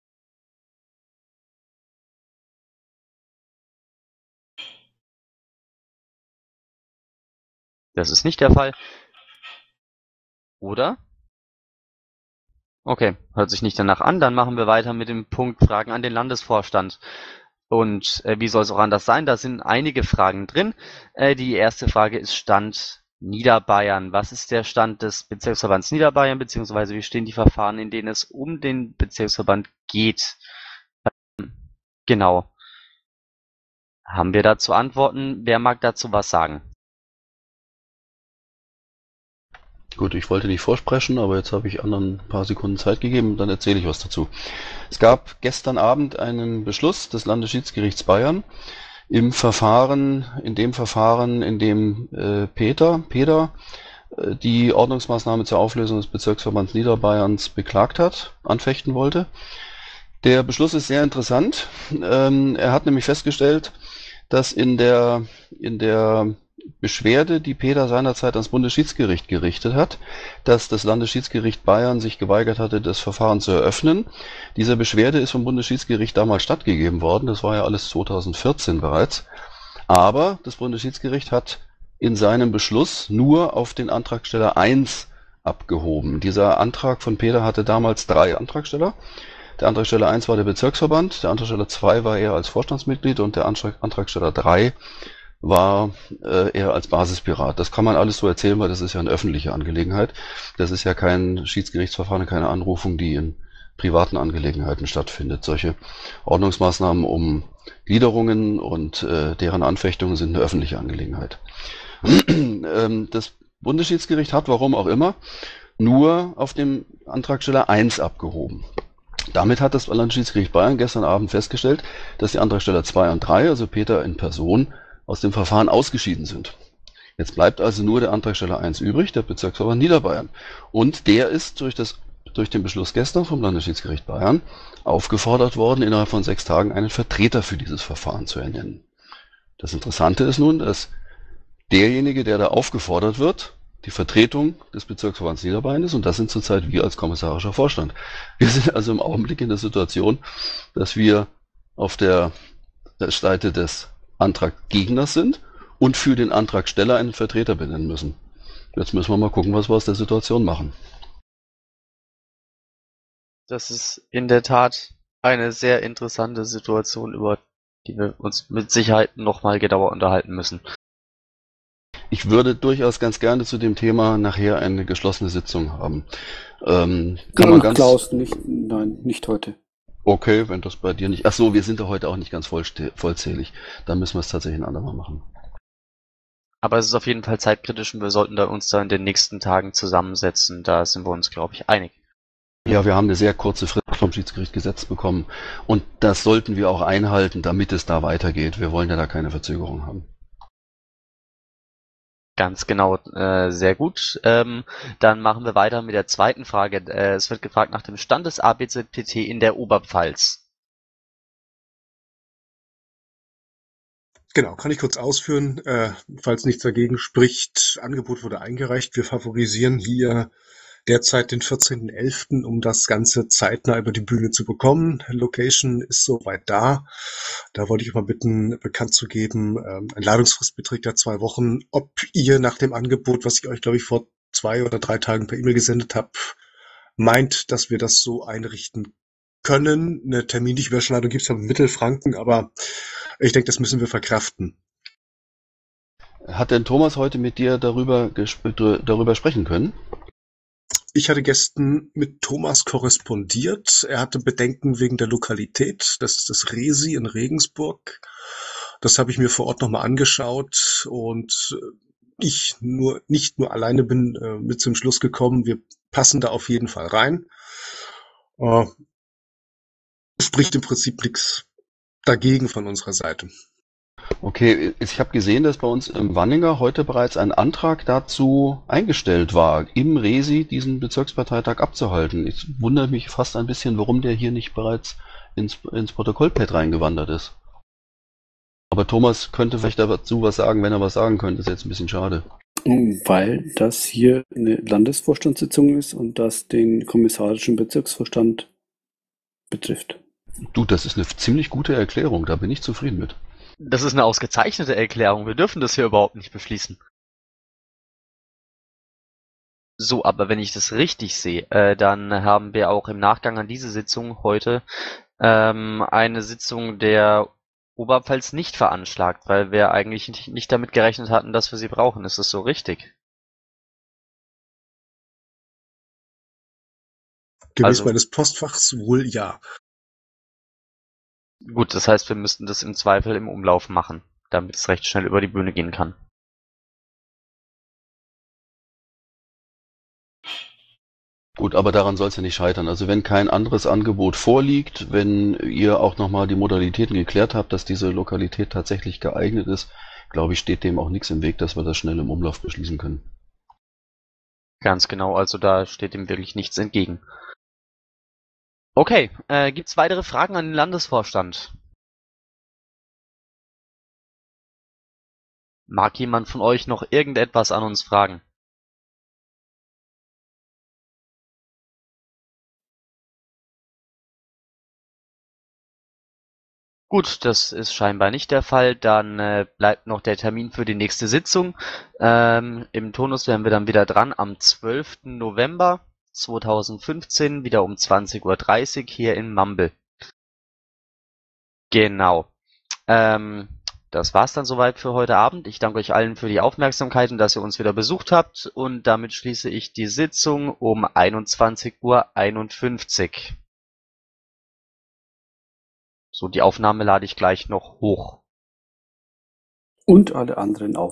Das ist nicht der Fall. Oder? Okay, hört sich nicht danach an. Dann machen wir weiter mit dem Punkt Fragen an den Landesvorstand. Und äh, wie soll es auch anders sein? Da sind einige Fragen drin. Äh, die erste Frage ist Stand Niederbayern. Was ist der Stand des Bezirksverbands Niederbayern, beziehungsweise wie stehen die Verfahren, in denen es um den Bezirksverband geht? Ähm, genau. Haben wir dazu Antworten? Wer mag dazu was sagen? Gut, ich wollte nicht vorsprechen, aber jetzt habe ich anderen ein paar Sekunden Zeit gegeben, dann erzähle ich was dazu. Es gab gestern Abend einen Beschluss des Landesschiedsgerichts Bayern im Verfahren, in dem Verfahren, in dem äh, Peter, Peter äh, die Ordnungsmaßnahme zur Auflösung des Bezirksverbands Niederbayerns beklagt hat, anfechten wollte. Der Beschluss ist sehr interessant. Ähm, er hat nämlich festgestellt, dass in der, in der Beschwerde, die Peter seinerzeit ans Bundesschiedsgericht gerichtet hat, dass das Landesschiedsgericht Bayern sich geweigert hatte, das Verfahren zu eröffnen. Dieser Beschwerde ist vom Bundesschiedsgericht damals stattgegeben worden. Das war ja alles zweitausendvierzehn bereits. Aber das Bundesschiedsgericht hat in seinem Beschluss nur auf den Antragsteller eins abgehoben. Dieser Antrag von Peter hatte damals drei Antragsteller. Der Antragsteller eins war der Bezirksverband, der Antragsteller zwei war er als Vorstandsmitglied und der Antrag, Antragsteller drei war äh, er als Basispirat. Das kann man alles so erzählen, weil das ist ja eine öffentliche Angelegenheit. Das ist ja kein Schiedsgerichtsverfahren, keine Anrufung, die in privaten Angelegenheiten stattfindet. Solche Ordnungsmaßnahmen um Gliederungen und äh, deren Anfechtungen sind eine öffentliche Angelegenheit. ähm, das Bundesschiedsgericht hat, warum auch immer, nur auf dem Antragsteller eins abgehoben. Damit hat das Landesschiedsgericht Bayern gestern Abend festgestellt, dass die Antragsteller zwei und drei, also Peter in Person, aus dem Verfahren ausgeschieden sind. Jetzt bleibt also nur der Antragsteller eins übrig, der Bezirksverband Niederbayern. Und der ist durch, das, durch den Beschluss gestern vom Landesschiedsgericht Bayern aufgefordert worden, innerhalb von sechs Tagen einen Vertreter für dieses Verfahren zu ernennen. Das Interessante ist nun, dass derjenige, der da aufgefordert wird, die Vertretung des Bezirksverbands Niederbayern ist, und das sind zurzeit wir als kommissarischer Vorstand. Wir sind also im Augenblick in der Situation, dass wir auf der, der Seite des Antraggegners sind und für den Antragsteller einen Vertreter benennen müssen. Jetzt müssen wir mal gucken, was wir aus der Situation machen. Das ist in der Tat eine sehr interessante Situation, über die wir uns mit Sicherheit nochmal genauer unterhalten müssen. Ich würde durchaus ganz gerne zu dem Thema nachher eine geschlossene Sitzung haben. Ähm, kann man ganz Klaus, nicht, nein, nicht heute. Okay, wenn das bei dir nicht... Ach so, wir sind ja heute auch nicht ganz vollste- vollzählig. Dann müssen wir es tatsächlich ein andermal machen. Aber es ist auf jeden Fall zeitkritisch und wir sollten da uns da in den nächsten Tagen zusammensetzen. Da sind wir uns, glaube ich, einig. Ja, wir haben eine sehr kurze Frist vom Schiedsgericht gesetzt bekommen. Und das sollten wir auch einhalten, damit es da weitergeht. Wir wollen ja da keine Verzögerung haben. Ganz genau, äh, sehr gut. Ähm, dann machen wir weiter mit der zweiten Frage. Äh, es wird gefragt nach dem Stand des A B Z P T in der Oberpfalz. Genau, kann ich kurz ausführen, äh, falls nichts dagegen spricht. Angebot wurde eingereicht. Wir favorisieren hier derzeit den vierzehnten elften, um das Ganze zeitnah über die Bühne zu bekommen. Location ist soweit da. Da wollte ich mal bitten, bekannt zu geben, ähm, ein Ladungsfrist beträgt ja zwei Wochen. Ob ihr nach dem Angebot, was ich euch, glaube ich, vor zwei oder drei Tagen per E-Mail gesendet habe, meint, dass wir das so einrichten können. Eine terminliche Überschneidung gibt es ja in Mittelfranken, aber ich denke, das müssen wir verkraften. Hat denn Thomas heute mit dir darüber, gesp- darüber sprechen können? Ich hatte gestern mit Thomas korrespondiert. Er hatte Bedenken wegen der Lokalität. Das ist das Resi in Regensburg. Das habe ich mir vor Ort nochmal angeschaut und ich nur nicht nur alleine bin äh, mit zum Schluss gekommen. Wir passen da auf jeden Fall rein. Äh, spricht im Prinzip nichts dagegen von unserer Seite. Okay, ich habe gesehen, dass bei uns im Wanninger heute bereits ein Antrag dazu eingestellt war, im Resi diesen Bezirksparteitag abzuhalten. Ich wundere mich fast ein bisschen, warum der hier nicht bereits ins, ins Protokollpad reingewandert ist. Aber Thomas könnte vielleicht dazu was sagen, wenn er was sagen könnte. Das ist jetzt ein bisschen schade. Weil das hier eine Landesvorstandssitzung ist und das den kommissarischen Bezirksvorstand betrifft. Du, das ist eine ziemlich gute Erklärung, da bin ich zufrieden mit. Das ist eine ausgezeichnete Erklärung. Wir dürfen das hier überhaupt nicht beschließen. So, aber wenn ich das richtig sehe, äh, dann haben wir auch im Nachgang an diese Sitzung heute ähm, eine Sitzung der Oberpfalz nicht veranschlagt, weil wir eigentlich nicht, nicht damit gerechnet hatten, dass wir sie brauchen. Ist das so richtig? Gemäß Also- meines Postfachs wohl ja. Gut, das heißt, wir müssten das im Zweifel im Umlauf machen, damit es recht schnell über die Bühne gehen kann. Gut, aber daran soll es ja nicht scheitern. Also wenn kein anderes Angebot vorliegt, wenn ihr auch nochmal die Modalitäten geklärt habt, dass diese Lokalität tatsächlich geeignet ist, glaube ich, steht dem auch nichts im Weg, dass wir das schnell im Umlauf beschließen können. Ganz genau, also da steht dem wirklich nichts entgegen. Okay, äh, gibt's weitere Fragen an den Landesvorstand? Mag jemand von euch noch irgendetwas an uns fragen? Gut, das ist scheinbar nicht der Fall. Dann äh, bleibt noch der Termin für die nächste Sitzung. Ähm, im Turnus wären wir dann wieder dran am zwölften November zweitausendfünfzehn, wieder um zwanzig Uhr dreißig hier in Mumble. Genau. Ähm, das war's dann soweit für heute Abend. Ich danke euch allen für die Aufmerksamkeit und dass ihr uns wieder besucht habt. Und damit schließe ich die Sitzung um einundzwanzig Uhr einundfünfzig. So, die Aufnahme lade ich gleich noch hoch. Und alle anderen